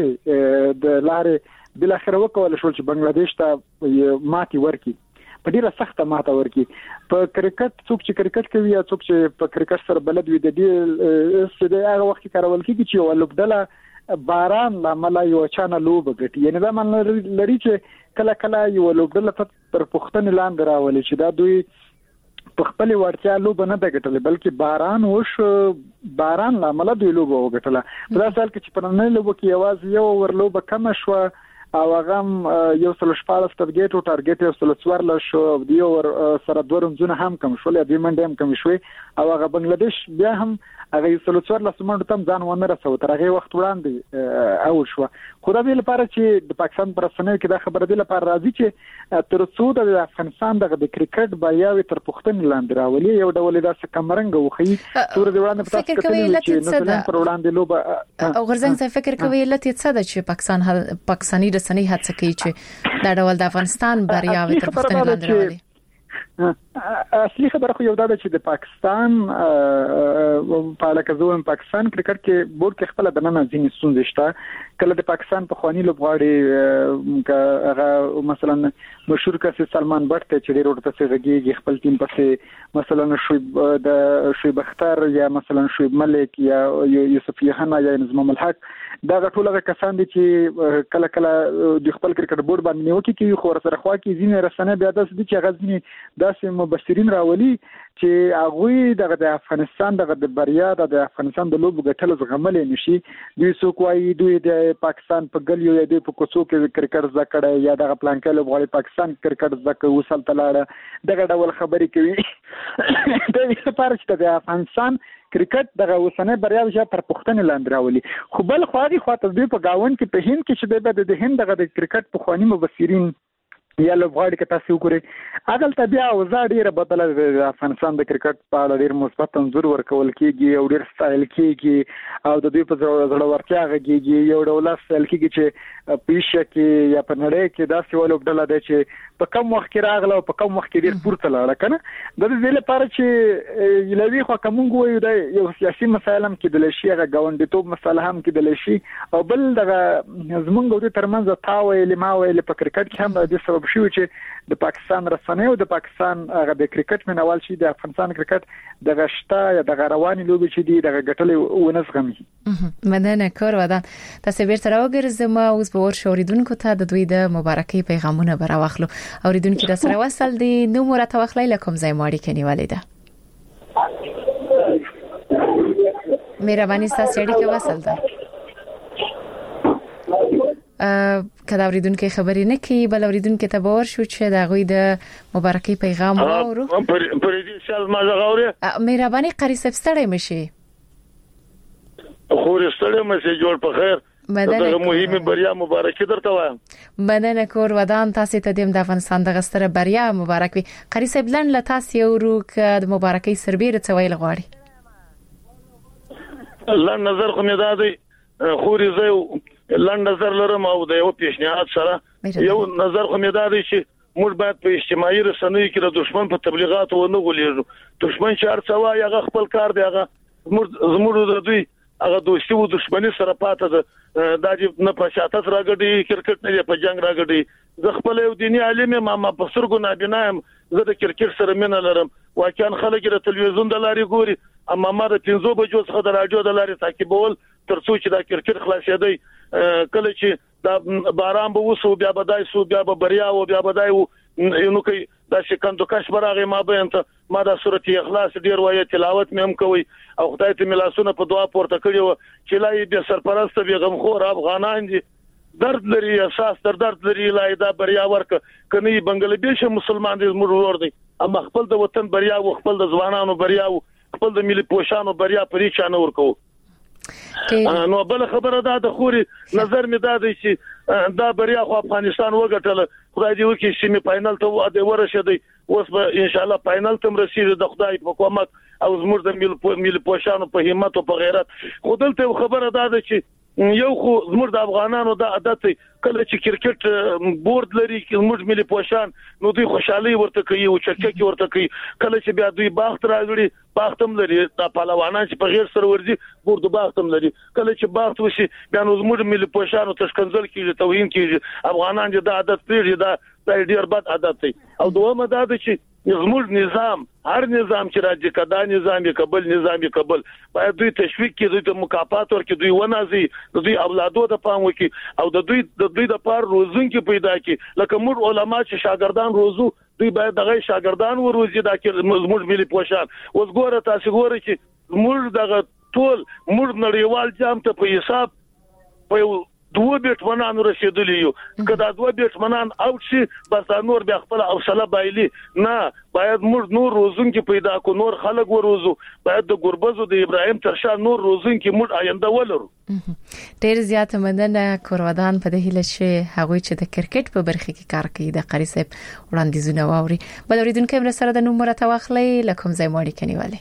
د لارې بل اخر وکول شو چې بنگلاديش ته ماتي ورکي، په ډیره سخته ماته ورکي. په کرکټ څوک چې کرکټ کوي یا څوک چې په کرکټ سره بلد وي د دې څه د هغه وخت کارول کیږي چې یو لوبډله باران لامل یو چانه لوب غټي، یعنی دا من لري چې کله کله یو لوبډله پر پښتنه لاندې راولي چې دا دوی په خپل ورتیا لوب نه د غټل بلکې باران وش باران لامل دوی لوب وغټله. په داسې حال کې چې په نن لوب کې आवाज یو ورلوب کم شو او هغه یو سل شپږ ټارګټ او ټارګټ یو سل څوار شو دی ور سره دورمزونه هم کم شول، د منډه هم کم شوې او هغه بنگلاديش بیا هم هغه یو سل څوار لسمنډ تم ځان ونه رسو تر هغه وخت وړاندې او شو. خو دا به لپاره چې د پاکستان پر رسنیو کې دا خبره دی لپاره راځي چې تر څو د افغانستان دغه د کرکټ بریاوي تر پښتون لاندې راولي یو ډول داسې کمرنګ وخی تور دی وړاندې پتاس کتلی چې نن پر وړاندې لوب او غرزنګ څه فکر کوي لته څه د چې پاکستان پاکستاني رسنۍ هڅه کوي چې دا ډول د افغانستان بریاوي تر پښتون لاندې راولي. اصلي خبره خو یو دا چې د پاکستان په لکه زوم پاکستان کرکټ کې بورډ کې خپل د نن ځینې ستونزې شته کله د پاکستان په خواني لوبغاړي هغه مثلا مشهور کس سلمان بټ ته چې ډېر ورته سګيږي خپل ټیم پسې مثلا شعیب د شعیب اختر یا مثلا شعیب ملک یا یوسف یحنا یا نظام الحق دا ټول هغه کسان دي چې کله کله د خپل کرکټ بورډ باندې نیوکه کوي خو سره خوا کې ځینې رسنۍ بیا داس دي چې غزنی داسې مبصرین راولي چې هغه د افغانستان د بریا د افغانستان د لوبو ګټل زغمل نشي دوی څوک وايي دوی د پاکستان په ګلیو یا د کوڅو کې کرکټ زکړه یا د پلان کې لوبغاړي پاکستان کرکټ زکه وصل تلاړه دغه ډول خبرې کوي د دې لپاره چې د افغانستان کرکټ دغه وسنه بریا چې پر پښتنه لاندې راولي خو بل خو هغه خاطر دوی په گاون کې په هند کې چې د هند دغه د کرکټ په خواني مبصرین یا لوبغاړي کې تاسو وګورئ اغل طبيعه او زړه بدله د افغانستان د کرکټ په اړه ډیر مثبت انځور ورکول کیږي او ډیر ستایل کیږي او د دوی په زړه ورتیا غږیږي یو ډول ستایل کیږي چې پیښه کې یا په نړۍ کې داسې ولوبډله ده چې په کم وخت کې راغله او په کم وخت کې ډیر پورته لاړه کنه د دې لپاره چې یلوي خو کوم وایو د یو سیاسي مسایل هم کې د لشي هغه غونډیتوب مسله هم کې د لشي او بل دغه زمونږ د ترمنځ تاوې لماوې په کرکټ کې هم د سبب شو چې د پاکستان رسنۍ او د پاکستان هغه د کرکټ منوال شي د افغانستان کرکټ د غشتا یا د غرواني لوبي چې دی د غټلې ونسغمي مدنه کور ودان تاسو بیرته راوګرځم اوس به ور شوریدونکو ته د دوی د مبارکي پیغامونه براوخلو اوریدونکو د سره وصل دي نو مرته وخلای لکم زای ماړي کني ولیدا مهرباني ستاسو اړیکه وصل ده کله اوریدونکو خبرې نه کوي بل اوریدونکو ته باور شو چې دا غوي د مبارکي پیغام وورو پر پر دې شال ما زغوره مهرباني قری سفستړې مشي خو رستړې مشه جوړ په خیر دغه مهمه بریا مبارکي درته وایم مننه کور ودان تاسو ته د افغانستان د غستره بریا مبارک وي قری صاحب لن له تاسو ورو ک د مبارکي سربېره څویل غواړي لن نظر خو مې دادی خوري زه لن نظر لرم او د یو پیشنهاد سره یو نظر خو مې دادی چې موږ باید په اجتماعي رسنیو کې د دشمن په تبلیغاتو ونه غولېږو دشمن چې هر څه وایي هغه خپل کار دی هغه زموږ د دوی هغه دوستي او دښمنی سره پاته ده دا چې نه په شاتت راګړي کرکټ نه په جنگ راګړي زه خپل یو دینی عالم ما ما په سرګو نابینا یم زه د کرکټ سره مینه لرم واقعا خلک د تلویزیون د لارې ګوري اما ما د پنځو بجو څخه د رادیو د لارې تعقیبول ترڅو چې دا کرکټ خلاصېدی کله چې دا باران به وسو بیا به دای سو بیا به بریا او بیا به دای نو کوي دا شکندو کاش براغه ما به انت ما د سورته اخلاص ډیر وایي تلاوت مې هم کوي او خدای ته ملاسونه په دعا پورته کړی و چې لای به سرپرست به غمخور افغانان دي درد لري احساس در درد لري لای دا بریا ورک کني بنگلاديش مسلمان دي موږ ور دي اما خپل د وطن بریا او خپل د ځوانانو بریا او خپل د ملي پوشانو بریا پرې چانه ورکو نو بل خبره ده د خوري نظر می ده چې دا بریا خو افغانستان وګټل خدای دې وکړي چې می فائنل ته د ورشدي اوس به ان شاء الله فائنل تم رسیدي د خدای په کومک او زموږ د ملي پوشانو په همت او په غیرت خودلته خبره ده چې یو خو زموږ د افغانانو د عادت کله چې کرکټ بورډ لري چې موږ ملي پوشان نو دوی خوشحالي ورته کوي او چکه ورته کوي کله چې بیا دوی باغ راغړي باغتم لري د پهلوانان چې په غیر سره ورځي بورډ باغتم لري کله چې باغ وشي بیا نو زموږ ملي پوشانو تشکنځل کیږي توهین کیږي افغانان د عادت پیږي دا د ډیر بد عادت دی او دومره دا چې زموږ نظام هر نظام چې راځي کدا نظام کابل نظام کابل باید دوی تشویق کړي دوی ته مکافات ورکړي دوی ونازي دوی اولادو ته پام وکړي او د دوی د دوی د پار روزونکو پیدا کړي لکه موږ علما چې شاګردان روزو دوی باید دغه شاګردان وروزي دا چې زموږ ملي پوشان اوس ګوره تاسو ګوره چې موږ دغه ټول موږ نړیوال جام ته په حساب په دوه بیٹمنان رسیدلی یو کدا دوه بیٹمنان اوټ شي بس نور بیا خپل حوصله بایلی نه باید موږ نور روزون کې پیدا کو نور خلک وروزو باید د ګربزو د ابراهيم ترشا نور روزون کې موږ آینده ولرو ډیر زیات مننه کورودان په دې هله شي هغه چې د کرکټ په برخه کې کار کوي د قری صاحب وړاندیزونه واوري بل اوریدونکو هم سره د نومره توخلې لکم زای ماړي کنيوالي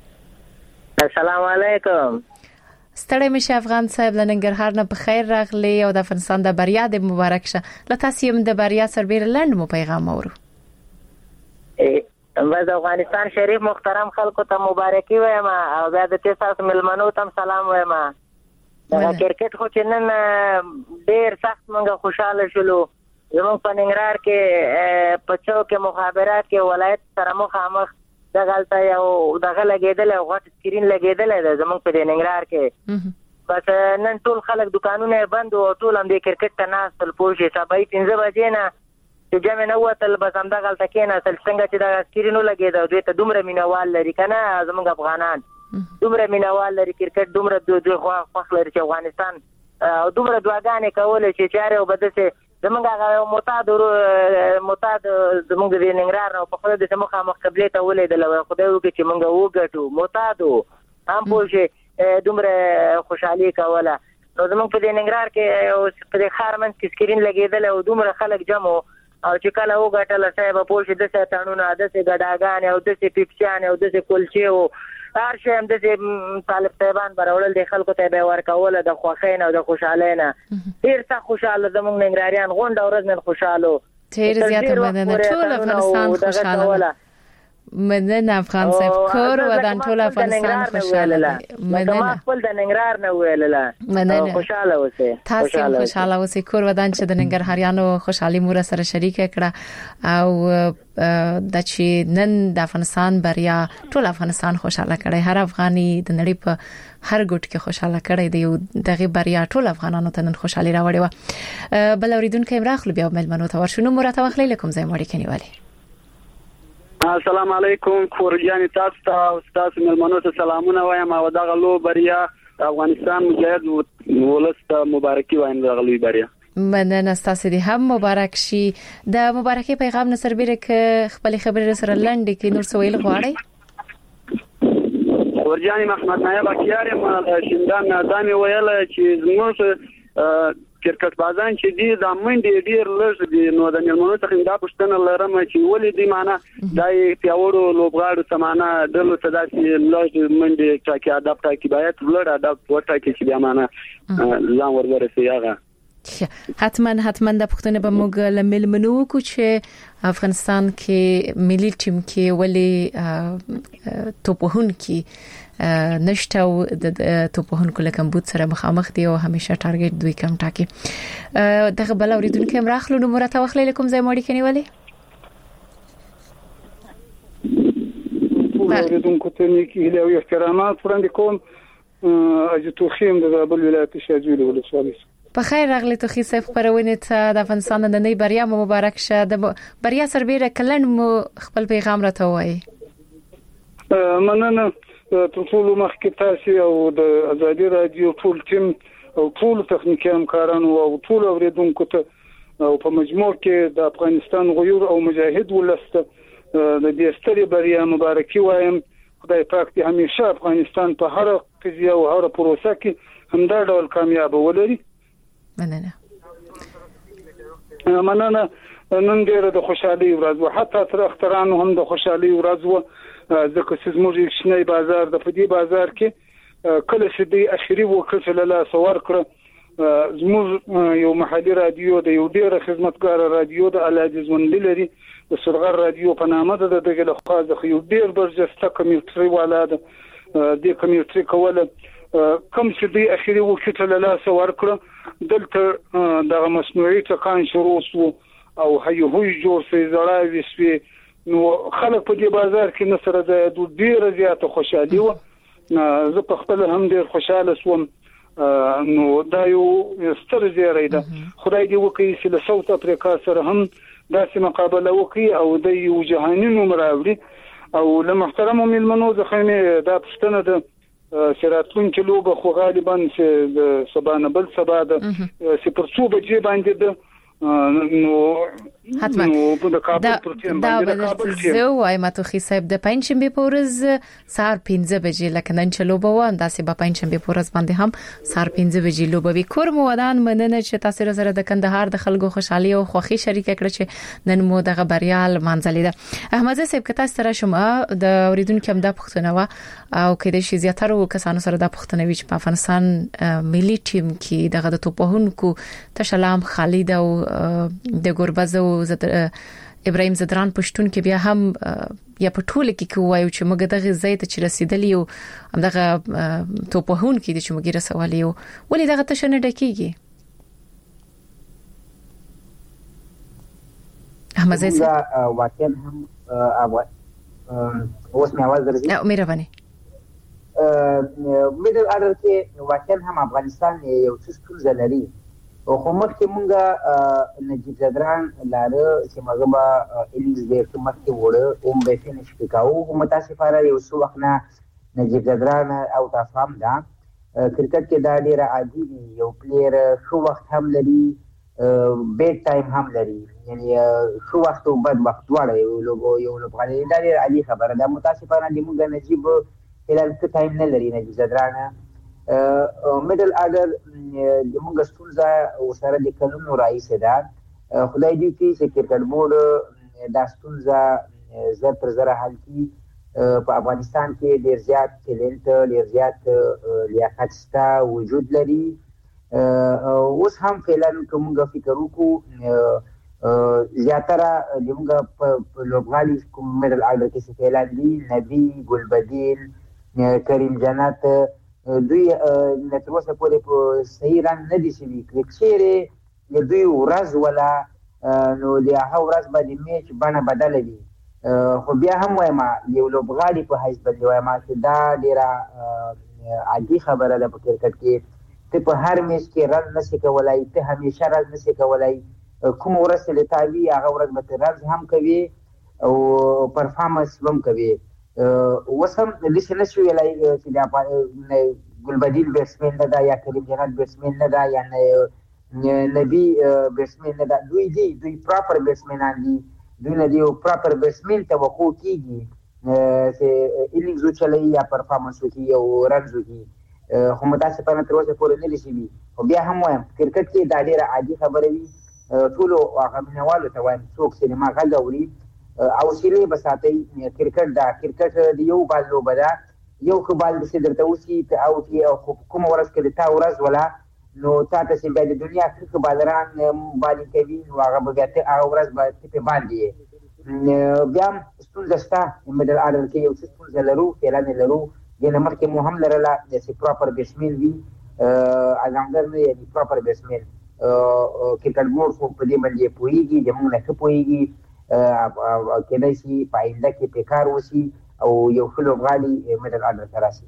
السلام علیکم ستړی مشه افغان صاحب لنګرهار نه په خیر راغلی او د افغانستان د بریا د مبارک شه لته سیم د بریا سربېره لند مو پیغام اورو بس افغانستان شریف محترم خلکو ته مبارکي وایم او بیا د تاسو ملمنو ته سلام وایم. دا کرکټ خو چې نن ډیر سخت مونږه خوشاله شولو. زموږ په ننګرهار کې په چوک مخابرات کې ولایت سره مخامخ د غلطه یو دغه لګیدل او غټ سکرین لګیدل د زموږ په ننګرهار کې. بس نن ټول خلک دکانونه بند او ټول هم د کرکټ ته ناستل پوه سبا پنځه بجې نه چې جمع نه وتل بس هم دغه غلطه کې نه تل څنګه چې د سکرینو لګیدا دوی ته دومره مینوال لري کنه زموږ افغانان دومره مینوال لري کرکټ دومره دوی خوښ لري چې افغانستان او دومره دعاګانې کولې چې چاره وبدسه زمونږ هغه معتاد معتاد زمونږ د ننګرهار او په خپل د مخه مخ قبلې ته ولیدل خدای وکړي چې مونږ وګټو معتادو هم پوه دومره خوشحالي کوله. نو زمونږ په ننګرهار کې په د ښار منځ کې سکرین لګېدل او دومره خلک جمع او چې کله وګټل صاحب پوه شي داسې تڼونه داسې ګډاګانې او داسې پیپسیانې او داسې کلچې او هر شی هم داسې طالب صاحبان به راوړل د خلکو ته به یې ورکوله د خوښۍ نه او د خوشحالۍ نه. ډېر سخت خوشحاله زموږ ننګرهاریان غونډه ورځ نن خوشحاله. ډېر زیاته مننه. ټول افغانستان خوشحاله. مننه افغان صاحب کور ودان ټول افغانستان خوشاله مننه. ما خپل د ننګرهار نه ویلله مننه. خوشاله اوسئ. تاسو خوشاله اوسئ. کور ودان چې د ننګرهاریانو خوشحالي مور سره شریک کړه او د چې نن د افغانستان بریا ټول افغانستان خوشاله کړي. هر افغاني د نړۍ په هر ګوټ کې خوشاله کړي دی دغه بریا ټول افغانانو ته نن خوشحالي راوړي و. بل اوریدونکو امراخلو بیا ملمنو ته ورشو. نو مرته واخلې لکم زای مړی کنيواله. السلام علیکم خورجان تاسو ته او تاسو ملمنو ته سلامونه وایم او دغه لو بریا افغانستان مجاهد ولسته مبارکي وایم دغه لوی بریا. مننه تاسو دې هم مبارک شي. د مبارکي پیغام نصر بیره ک خپل خبرې سره لنډ کې نور سویل غواړي. خورجان محمد نایب اکیار ما شیندان دامي ویل چې زموږ کرکټ بازان چې دي د منډې ډیر لږ دي نو د ملمنو څخه دا پښتنه لرم چې ولې دي معنا دای پیاوړو لوبغاړو سمانه دلو صداسي لږ منډې ټاکي ادب ټاکي باید لړ ادب ورټاکي چې بیا معنا ځان ورورسي هغه حتما حتما د پښتنه به موږ لملمنو کو چې افغانستان کې ملي ټیم کې ولې توپهون کې نشته او د توپهون کله کمبود سره مخامخ دی او همیشه ټارګټ دوی کم ټاکي. دغه بل اوریدونکو هم راخلو نو مرته واخلې لكم زای مړی کنيواله. اوریدونکو ته نیکی له او احترامات وړاندې کوم اجي توخیم د بل ولایت شاجوله ولسوالۍ. په خیر راغلی توخی صاحب خبرونه ته د افغانستان د نړۍ بریا مبارک شه. د بریا سربېره کلن مو خپل پیغام راته وایي. مننه ټول مخکې تاسو او د ازادي رادیو ټول ټیم او ټول تخنیکی همکارانو او ټول اوریدونکو ته او په مجموع کې د افغانستان غیور او مجاهد ولسته د دې ستري بریا مبارکي وایم. خدای پاک دې همیشه افغانستان په هر قضیه او هر پروسه کې همدا ډول کامیاب ولري. مننه. مننه. نن ډېر د خوشحالي ورځ و حتی تر اخترانو هم د خوشحالي ورځ و ځکه چې زموږ شنه بازار د فدی بازار کې کله چې د اخري وکړه له سوار کړ زموږ یو محلي رادیو د یو ډېر خدمتګار رادیو د الاجز وندل لري د سرغر رادیو په نامه د دغه لخوا د یو ډېر برجسته کمیټري والا د کمیټري کوله کوم چې د اخري وکړه له سوار کړ دلته د مصنوعي تکان شروع شو او هي هوی جوړ سي زړه وسوي نو خلک په دې بازار کې نصر زیات ډیر زیات خوشاله و. زه په خپل هم ډیر خوشاله شوم. نو دا یو ستر زیری ده. خدای دې وکړي چې له ساوث افریقا سره هم داسې مقابله وکړي او د یو جهاني نوم راوړي او له محترم ملمنو ځخه دا پښتنه ده شراتون کې لوبه خو غالبا چې د سبانه بل سبا ده چې پر څو بجې باندې ده نو حتما دا دا به زه وایم ته خي صاحب د پنځشنبه په ورځ سهار پنځه بجې لکه نن چې لوبه و انداسې په پنځشنبه په ورځ باندې هم سهار پنځه بجې لوبه وی. کور مو ودان مننه چې تاسو سره د کندهار د خلکو خوشحالي او خوښي شریک کړه چې نن مو دغه بریا منځلې ده. احمد صاحب که تاسو سره شوم د اوریدونکو هم د پښتنه و او کله چې زیاتره کسانو سره د پښتنه وی چې په افغانستان ملي ټیم کې دغه د توپهونکو تشلام خالد او د ګوربز او ابراهيم زدران پښتون کې بیا هم یا په ټوله کې کوایو چې موږ دغه ځای ته چې رسیدلی یو همدغه توپهون کې چې موږ رسولې یو ولې دغه تشنه ډکیږي احمد زه واقعا هم اوس مې आवाज درځي او مهرباني میډل اډر کې واقعا هم افغانستان یو څه ستونزه لري او خو مخکې مونږه نجیب زدران لاره چې موږ به انګلیس ډېر مخکې وړه او به فینش وکاو خو متاسفانه یو څو وخت نه نجیب زدران او تاسو هم دا کرکټ کې دا ډېر عادي دی یو پلیر شو وخت هم لري بیډ ټایم هم لري یعنی شو وخت او بد وخت دواړه یو لوګو یو لوګو دا ډېر عادي خبره ده متاسفانه د مونږ نجیب هلال څه ټایم نه لري نجیب زدران میډل اډر د موږ ستونزه او سره د قانونو رئیس ده خدای دې چې کرکټ بورډ دا ستونزه زر تر زر حل کړي په افغانستان کې ډېر زیات ټیلنټ ډېر زیات لیاقت شته وجود لري اوس هم فعلا کومه فکر وکړو زیاتره د موږ په لوبغالي کوم میډل اډر کې څه فعلا دي نبی ګلبدین کریم جنت دوی نه تر اوسه پورې په صحیح رنګ نه دي شوي که چیرې د دوی ورځ ولا نو د هغه ورځ به د میچ بڼه بدله وي خو بیا هم وایم یو لوبغاړي په حیث باندې وایم چې دا ډېره عادي خبره ده په کرکټ کې ته په هر میچ کې رن نشي کولی ته همیشه رن نشي کولی کوم ورځ چې تا وي هغه ورځ به ته رن هم کوي او پرفارمنس هم کوي اوس هم داسې نه شو ویلی چې د ګلبدین بیټسمین نه ده یا کریم جنت بیټسمین نه ده یا نبی بیټسمین نه ده دوی دي دوی پراپر بیټسمینان دي دوی نه د یو پراپر بیټسمین توقع کېږي چې انینګز وچلوي یا پرفارمنس وکړي او رنز وکړي خو متاسفانه تر اوسه پورې نه دي شوي خو بیا هم وایم کرکټ کې دا ډېره عادي خبره وي ټولو هغه مینوالو ته وایم څوک سینما غږ اوري حوصلې به ساتئ کرکټ دا کرکټ د یو بال لوبه ده یو ښه بال داسې درته وسي ته اوټ یې او کومه ورځ کې د تا ورځ ولا نو تا ته چې بیا د دنیا ښه ښه بالران بالینګ کوي نو هغه به بیا ته هغه ورځ به ته پرې باندې یې بیا هم ستونزه شته میډل اډر کې یو څه ستونزه لرو فعلا یې لرو دې نه مخکې مو هم لرله چې پراپر بیټسمین وي الراونډر نه یعنې پراپر بیټسمین کرکټ بورډ خو په دې باندې پوهېږي زموږ نه ښه پوهېږي کېدای شي په آینده کې پرې کار وشي او یو ښه لوبغاړي میډل اډر ته راشي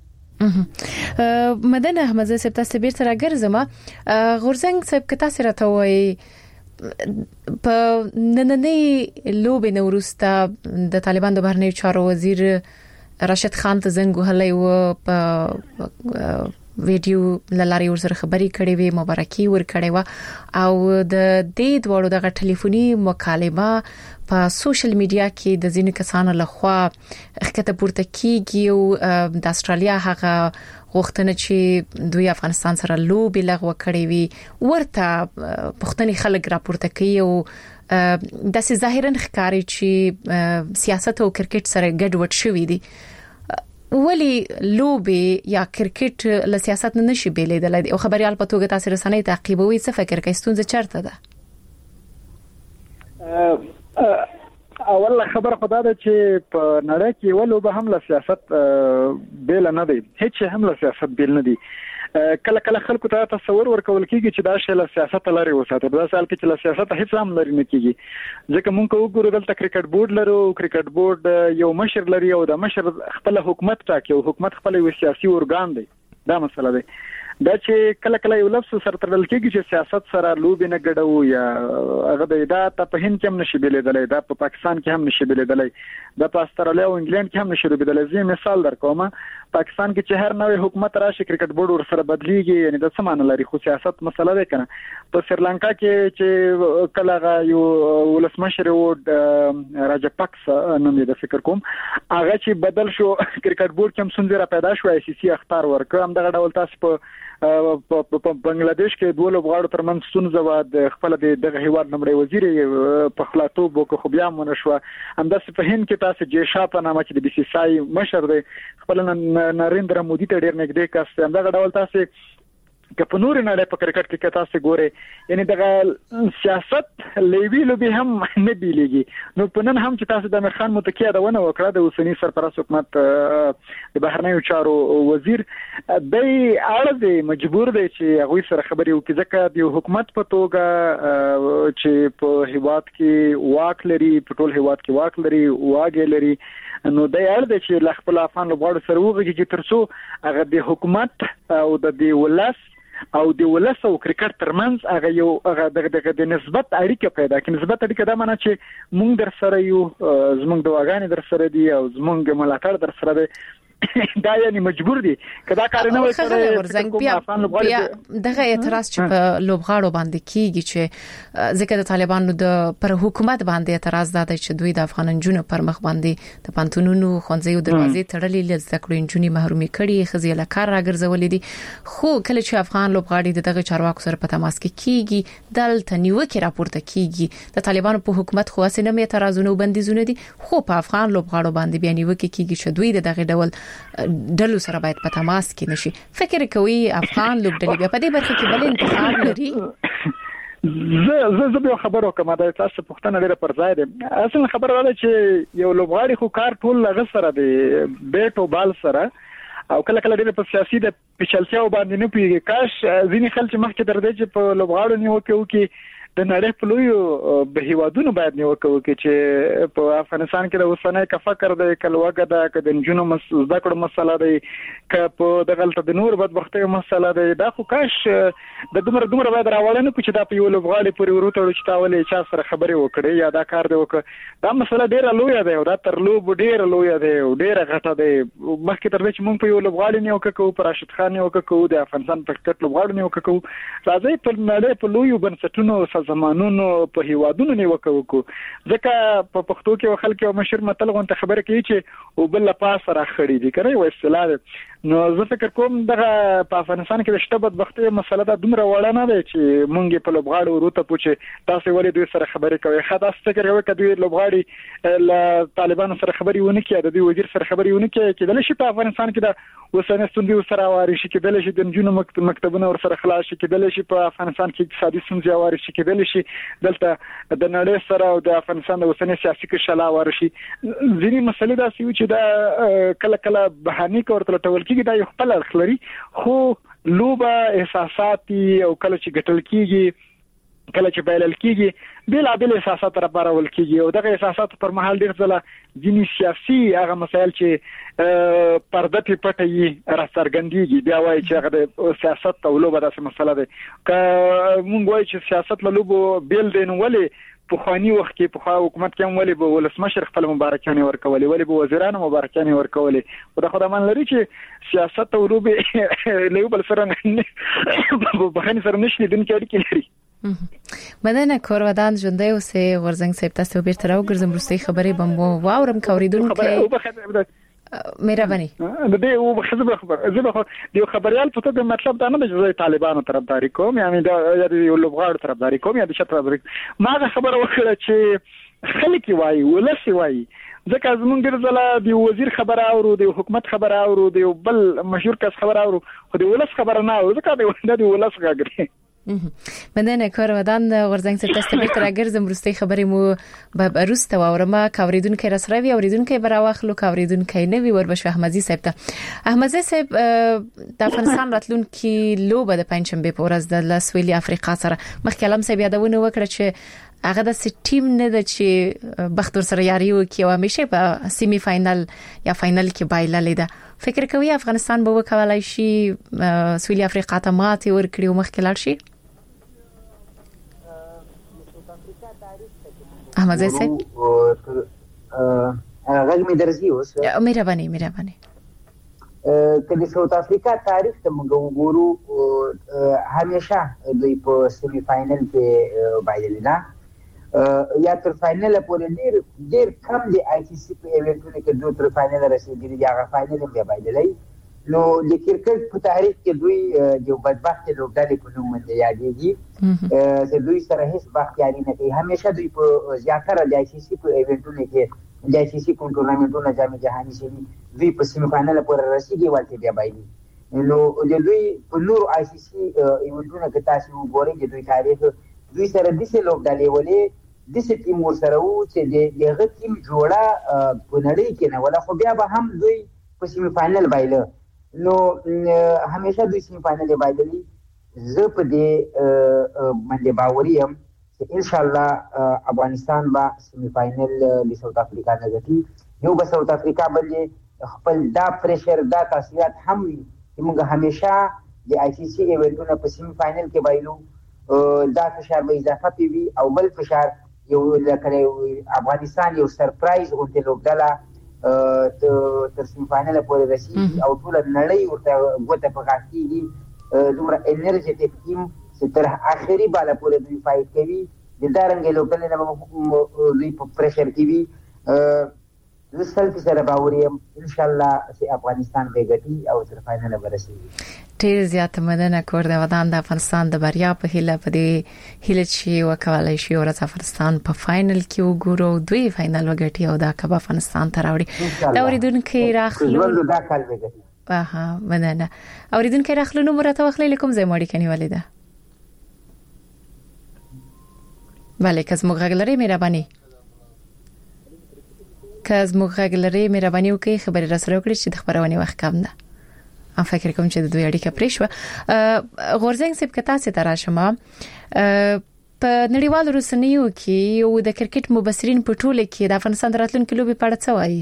مدن احمد صاحب تاسو بیرته راګرځم غورځنګ صاحب که تاسو راته وایي په نننۍ لوبې نه وروسته د طالبان د بهرنیو چارو وزیر راشد خان ته زنګ وهلی و په ویډیو لاري ورسره خبري کړې وي مبارکي ور کړې و او د دې دوړو دغه ټلیفوني مکالمه په سوشل میډیا کې د ځینو کسانو لخوا ښکته پورته کیږي او د استرالیا هغه غوښتنه چې دوی افغانستان سره لوبي لغوه کړې وي ورته پښتني خلک راپورته کوي او د سې ظاهرا ښکاری چې سیاست او کرکټ سره ګډوډ شوی دي ولی لوبي یا کرکټ له سیاست نه نشي بیلیدل او خبريال په توګه تاسو رسنۍ تعقیبوي څه فکر کوي ستونزه چیرته ده اوله خبره خدا ده چې په نړۍ کې ولو به هم له سیاست بیل نه دی هیڅ هم له سیاست بیل نه دی کله کله خلکو ته تصور ورکول کیږي چې دا شی له سیاست لري وساته دا سال کې چې له سیاست هیڅ هم لري نه کیږي ځکه مونږ وګورو دلته کرکټ بورډ لرو کرکټ بورډ یو مشر لري او د مشر خپل حکومت ټاکي او حکومت خپل یو سیاسي ارګان دی دا مسله ده دا چې کله کله یو لفظ سره تړل کېږي چې سیاست سره لوبې نه ګډو یا هغه د دا په هند کې هم نشي بیلیدلای دا په پاکستان کې هم نشي بیلیدلای دا په استرالیا او انګلند کې هم نشي بیلیدلای زه مثال درکوم پاکستان کې چې هر نوې حکومت راشي کرکټ بورډ ور سره بدلیږي یعنی د څه معنی لري خو سیاست مسله ده کنه په سریلانکا کې چې کله یو ولسمشر و راجپاکس نوم یې د فکر کوم هغه چې بدل شو کرکټ بورډ کې هم څنګه پیدا شو آی سی سی اختیار ورکړ هم دغه ډول تاسو په په بنگلاديش کې دوه لوبغاړو ترمنځ ستونزه و د خپل دغه هیواد نمبر وزیر په خلاطوب وکړو خو بیا مونږ شو همداسې په هند کې تاسو جیشا په نامه چې د بي سي سي آی مشر دی خپل نریندرا مودي ته ډیر نږدې کس همدغه ډول تاسو که په نور نړۍ په کرکټ کې تاسو ګوري یعنی دغه سیاست لیوی لوبي هم نه بیلېږي نو په نن هم چې تاسو د امیر خان متکیه دا ونه وکړه د اوسنی سرپرست حکومت د بهرنیو چارو وزیر دی اړه دی مجبور دی چې هغه سره خبرې وکړي ځکه د حکومت په توګه چې په هیواد کې واک لري په ټول هیواد کې واک لري واګي لري نو د اړ د چې خپل افغان لوبغاړو سره وګړي چې ترڅو هغه د حکومت او د دی ولس او د ولس او کرکټ ترمنځ هغه یو هغه دغه د نسبت اړیکه پیدا کړي نسبت اړیکه دا معنی چې مونږ در سره یو زمونږ د واګانې در سره دي او زمونږ ملاتړ در سره دی دا یعنی مجبور دي کدا کار نه وکړي بیا دغه اعتراض چې په لوبغاړو باندې کیږي چې ځکه د طالبانو د پر حکومت باندې اعتراض دا دی چې دوی د افغان جنونو پر مخ باندې د پانتونونو خونځي او دروازې تړلې لږ ذکر انجونی محرومي کړي خزي له کار راګرځولې دي خو کله چې افغان لوبغاړي دغه چارواکو سره په تماس کې کیږي دلته نیوکه راپورته کیږي د طالبانو په حکومت خو اسنه مې اعتراضونه وبندیزونه دي خو په افغان لوبغاړو باندې بیا نیوکه کیږي چې دوی دغه ډول ډلو سره باید په تماس کې نشي فکر کوي افغان لوبډلې بیا په دې برخه کې بل انتخاب لري زه زه زه به خبرو کوم دا تاسو پښتنه لري پر ځای دي اصل خبره ده چې یو لوبغاړي خو کار ټول لغه سره دی بیټ او بال سره او کله کله ډېر په سیاسي د پېچلتیا باندې نه پیږي کاش ځینې خلک مخکې در دي چې په لوبغاړو نیوکه وکړي د نړۍ په لویو به هیوادونو باید نیوکه وکړي چې په افغانستان کې د اوسنۍ کا فکر د کلوګه د کډنجونو مسله کړو مسله دی ک په دغلت د نور بدبختي مسله دی دا خو کاش د دومره دومره باید راوړنه کو چې دا په یو لوبغاړي پورې ورته چې تاولې چا سره خبرې وکړي یا دا کار دی وکړه دا مسله ډیره لویه ده او دا تر لوب ډیره لویه ده او ډیره غټه ده مخکې تر دې چې مونږ په یو لوبغاړي نیوکه کوو پر راشد خان نیوکه کوو د افغانستان په کرکټ لوبغاړي نیوکه کوو راځي په نړۍ په لویو بنسټونو زمانونو په هیوادونو نیوکه وکړو ځکه په پښتو کې خلک یو مشهور متل غونډه خبره کوي چې او بل پاس را خړې دي کنه یو اصطلاح نو زه فکر کوم دغه په افغانستان کې د شته بدبختي مسله د دومره وړه نه ده چې مونږ په لوبغاړو وروته پوښي تاسو ولې دوی سره خبرې کوي خدا فکر کوي چې دوی لوبغاړي له طالبانو سره خبرې ونه کړي د دوی وزیر سره خبرې ونه کړي چې د لشي په افغانستان کې د وسنه ستوندې سره واري شي کې د لشي د جنونو مکتبونه ور سره خلاص شي کې د لشي په افغانستان کې اقتصادي ستونزې واري شي کې د لشي دلته د نړۍ سره او د افغانستان د وسنه سیاسي کې شلا واري شي ځینې مسلې دا سوي چې دا کله کله بهاني کورته ټول کېږي دا یو خپل اخلري خو لوبه احساساتي او کله چې ګټل کېږي کله چې بایلل کېږي بل بل احساسات را پارول کېږي او دغه احساسات پر مهال ډیر ځله ځینې سیاسي هغه مسایل چې پرده په پټه یې را څرګندېږي بیا وایي چې هغه د سیاست او لوبه داسې مسله ده که مونږ وایي چې سیاست له لوبو بیل دی نو ولې په خواني وخت کې په حکومت کې هم ولې به ولسمشر خپل مبارکانه ورکولې ولې به وزیرانو مبارکانه ورکولې او د خدای من لري چې سیاست او لوبه له بل سره نه په خني سره نشي دن کې اړیکې لري مدنه کورودان ژوندۍ اوسې ورزنګ صاحب تاسو بیرته راوګرځم وروستۍ خبرې بمو واورم کوریدونکو مهرباني د دې او خبره خبره زه به د خبريال په توګه مطلب دا نه دی چې طالبانو طرفداري کوم یعنی د یو لوبغاړو طرفداري کوم یا د شت طرفداري ما دا خبره وکړه چې خلک وایي ولسی وایي ځکه زمونږ ګرځله د وزیر خبره اورو د حکومت خبره اورو د بل مشهور کس خبره اورو خو د ولس خبره نه اورو ځکه د ولس غاګري مدنه کورودان ورزنګ څخه تاسو به ترګرځم وروستۍ خبرې مو به روسته واورم کاوریدونکو رسروي اوریدونکو براواخلو کاوریدونکو نه وی وربشو احمدزي صاحب ته احمدزي صاحب د افغانستان راتلونکي لوبه د پنځشنبه په ورځ د سویلي افریقا سره مخکلم صاحب یادونه وکړه چې هغه د ټیم نه د چې بختور سره یاري وکي او همیشه په سیمی فائنل یا فائنل کې بایللې ده فکر کوي افغانستان به وکولای شي سویلي افریقا ته ماتې ورکړي او مخکلال شي احمد زي صاحب غږ مې درځي اوس مهرباني مهرباني کله ساوث افریقا تاریخ ته موږ وګورو همیشه دوی په سیمی فائنل کې بایلل نه یا تر فائنل پورې ډیر ډیر کم دي آی سی سی په ایونټونو کې دوی تر فائنل رسیدلي دي هغه فائنل کې بایللې نو د کرکټ په تاریخ کې دوی یو بدبخت لوبډلې په نوم باندې یادېږي چې دوی سره هیڅ بختیاري نه کوي همیشه دوی په زیاتره د آی سی سی په ایونټونو کې د آی سی سی په ټورنمنټونو جام جهاني شي دوی په سیمی فائنل پورې رسیدي ولته بیا بایلي نو د دوی په نور آی سی سی ایونټونو کې تاسو وګورئ د دوی تاریخ دوی سره د څه لوبډالې ولې د څه ټیم ورسره وو چې د دغه ټیم جوړه په نړۍ کې نه ولا خو بیا به هم دوی په سیمی فائنل بایله نو همیشه دوی سیمی فائنل بایللی زه په دې باندې باوري یم چې ان شاء الله افغانستان به سیمی فائنل د ساوث افریقا نه ګټي یو به ساوث افریقا باندې خپل دا پریشر دا تاثیرات هم وي چې موږ همیشه د آی سی سی ایونټونو په سیمی فائنل کې بایلو دا فشار به اضافه پیوي او بل فشار یو لکه افغانستان یو سرپرایز غونډه لوبډاله تر سیمی فائنل پورې رسیدي او ټول نړۍ ورته غوته پکاستي دومره انرژیټیک ټیم چې تر اخري بالا پورې دوی فایټ کوي د دارنګ لوبډلې نه دوی په پریشر کې وي زه سلف سره باوري یم ان شاء الله چې افغانستان به ګټي او تر فائنل ورسیږي ډیر زیات مننه کور د ودان د افغانستان د بریا په هیله په دې هیله چې وکولای شي ورته افغانستان په فائنل کې وګورو دوی فائنل وګټي او دا کبه افغانستان ته راوړي دا اوریدونکو راخلو دا کال وګټي اها مننه اوریدونکو راخلو نو مرته وخلې کوم ځای مړی کني ولیدا bale کز مغغلری مهرباني کز مغغلری مهرباني وکي خبري راسره وکړي چې د خبرونه وخت کم ده ام فکر کوم چې د دوی اړیکه پرې شو غورزنګ سپ کتا سي تراشمه په نړیوالو رسنیو کې یو د کرکټ مبصرین په ټوله کې د افغانستان راتلونکو لوبي په اړه څه وایي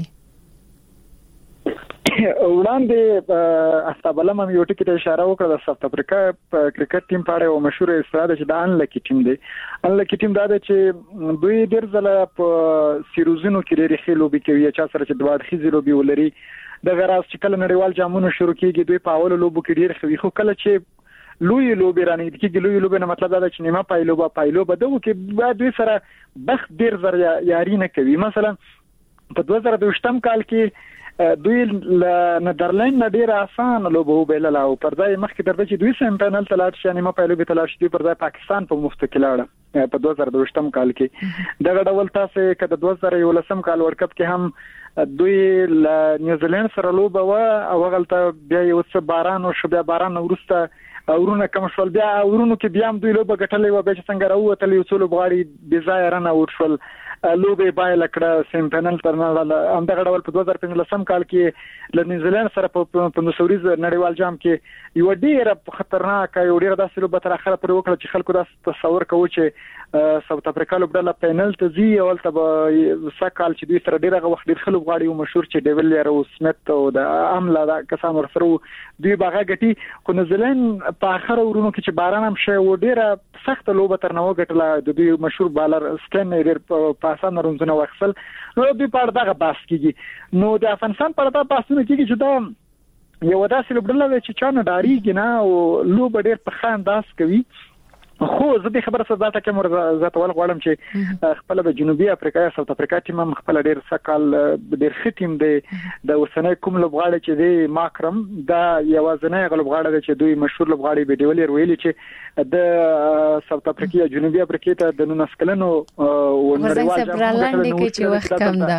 وړاندې استابلم هم یو ټکی ته اشاره وکړه د ساوث افریقا کرکټ ټیم په اړه یو مشهور استاد چې د ان لکی ټیم دی ان لکی ټیم دا چې دوی ډېر ځله په سیروزونو کې لري خلو به کوي چې سره چې دوه خيزي لوبي ولري د غراس چې کله نړیوال جامونو شروع کیږي دوی په اول لوبو کې ډېر خوي خو کله چې لوی لوبي رانه کیږي لوی لوبي نه مطلب دا چې نیمه پایلو با پایلو بده کې دوی سره بخت ډېر زر یاري نه کوي مثلا په دوه زره دوه کال کې دوی نېدرلند نه ډیر آسان لوبو وبېلل او پر ځای مخکې درته چې دوی سیم فائنل ته لاړ شي نیمه پایلو به تلاش دي پر ځای پاکستان په مفت کې لاړ په دوه زره دوه کال کې دغه ډول تاسو کده دوه زره یولسم کال ورلد کپ کې هم دوی ل نیوزیلند سره لوبه و او غلطه بیا یو څه باران او شو بیا باران ورسته اورونه کوم شول بیا اورونو کې بیا هم دوی لوبه ګټلې و به څنګه راوته یو څو لوبغاړي بي ځای رانه ورشل لوبه بایل کړه سیم فائنل ترنل هم دغه ډول په دوه زره پنځلسم کال کې ل نیوزیلند سره په نوسوریز نړیوال جام کې یو ډیر خطرناک یو ډیر داسې لوبه تر اخره پورې وکړه چې خلکو داس تصور کوي چې ساوث افریقا لوبډله فائنل ته ځي او تل سکهال چې دوی سره ډیره وخت ډیر خلک غواړي او مشهور چې ډیویلیر او سمت او د عمله دا کسان ورسره دوی باغه غټي خو نیوزیلند په اخر ورونو کې چې باران هم شي و ډیره سخت لوبه تر نو غټله د دوی مشهور بالر سټن ډیر په اسانه رونځنه وښل نو دوی په دغه باس کېږي نو د افغانستان په اړه باسونه کېږي چې دا یو داسې لوبډله چې چانه ډاریږي نه او لوب ډیر په خان داس کوي خو زه د خبره سره ذاته کوم ذات ول غواړم چې خپل د جنوبي افریقا یا ساوث افریقا ټیم هم خپل ډیر سکهال ډیر ختم دی د وسنۍ کوم لوبغاړي چې دی ماکرم دا یوازنۍ لوبغاړي چې دوی مشهور لوبغاړي به ډیولر ویلي چې د ساوث افریقا یا جنوبي افریقا ته د نونسکلنو او نړیوال جام کې چې وخت کم ده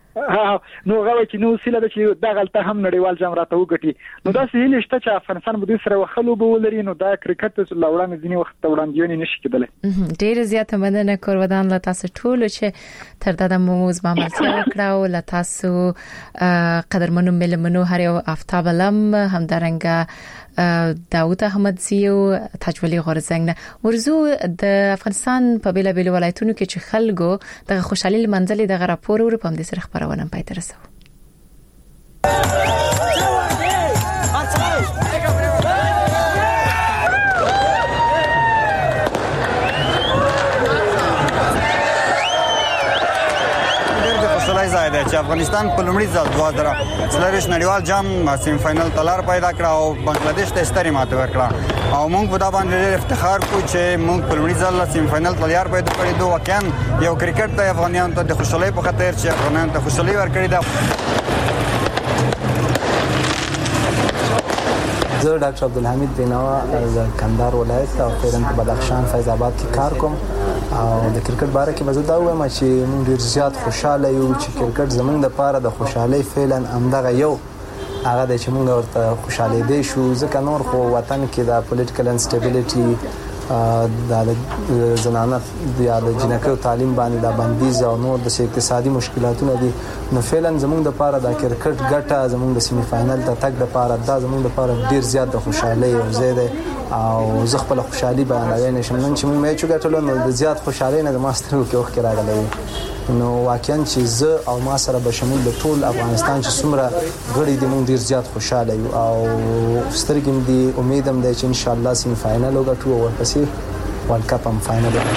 نو غواړي چې نو سیله د چې دا غلطه هم نړیوال جام راته وګټي نو دا سهیل شته چې افغانستان بده سره وخلو به ولري نو دا کرکټ لوړان ځینی وخت وړاندېونی نشي کېدلی ډیر زیات مننه کور ودان له تاسو ټول چې تر دا د موز معاملې وکړه او له تاسو قدرمنو ملمنو هر یو افتاب لم هم درنګ داوود احمد زیو تجولی غورزنګ ورزو د افغانستان په بیل بیل ولایتونو کې چې خلکو د خوشحالي منځلې د راپور ور په دې سره خبرونه پای ته رسو ځای دی چې افغانستان په لومړي ځل دوه زره څلرویشت نړیوال جام سیم فائنل تلار پیدا کړ او بنگلاديش ته ستري ماته ورکړه او موږ په دا باندې افتخار کوو چې موږ په لومړي ځل سیم فائنل تلار پیدا کړی دوه واقعا یو کرکټ ته افغانانو ته د خوشحالۍ په خاطر چې افغانانو ته خوشحالي ورکړي دا زه ډاکټر عبدالحمید بینوا از کندهار ولایت او فعلا په بدخشان فیض آباد کې کار کوم او د کرکټ باره کې مزه دا وایم چې موږ ډیر زیات خوشاله یو چې کرکټ زمونږ د پاره د خوشحالۍ فعلا همدغه یو هغه د چې موږ ورته خوشاله دي شو ځکه نور خو وطن کې د پولیټیکل انسټیبিলিټي د زنانه د جنکو تعلیم باندې د بندیز او نور د اقتصادي مشکلاتونو دي نو فعلا زموږ د پاره د کرکټ ګټه زموږ د سیمی فائنل ته تک د پاره د زموږ د پاره ډیر زیات د خوشحالي او زیاده او زه خپل خوشحالي بیانوي نشم نن چې موږ میچ وګټلو نو د زیات خوشحالي نه د ماستر کې وخت راغلی نو واقعا چې زه او ما سره به شامل د ټول افغانستان چې څومره غړي دي موږ ډیر زیات خوشاله یو او سترګم دي امیدم ده چې ان شاء الله سیمی فائنل وګټو او ورپسې ورلد کپ هم فائنل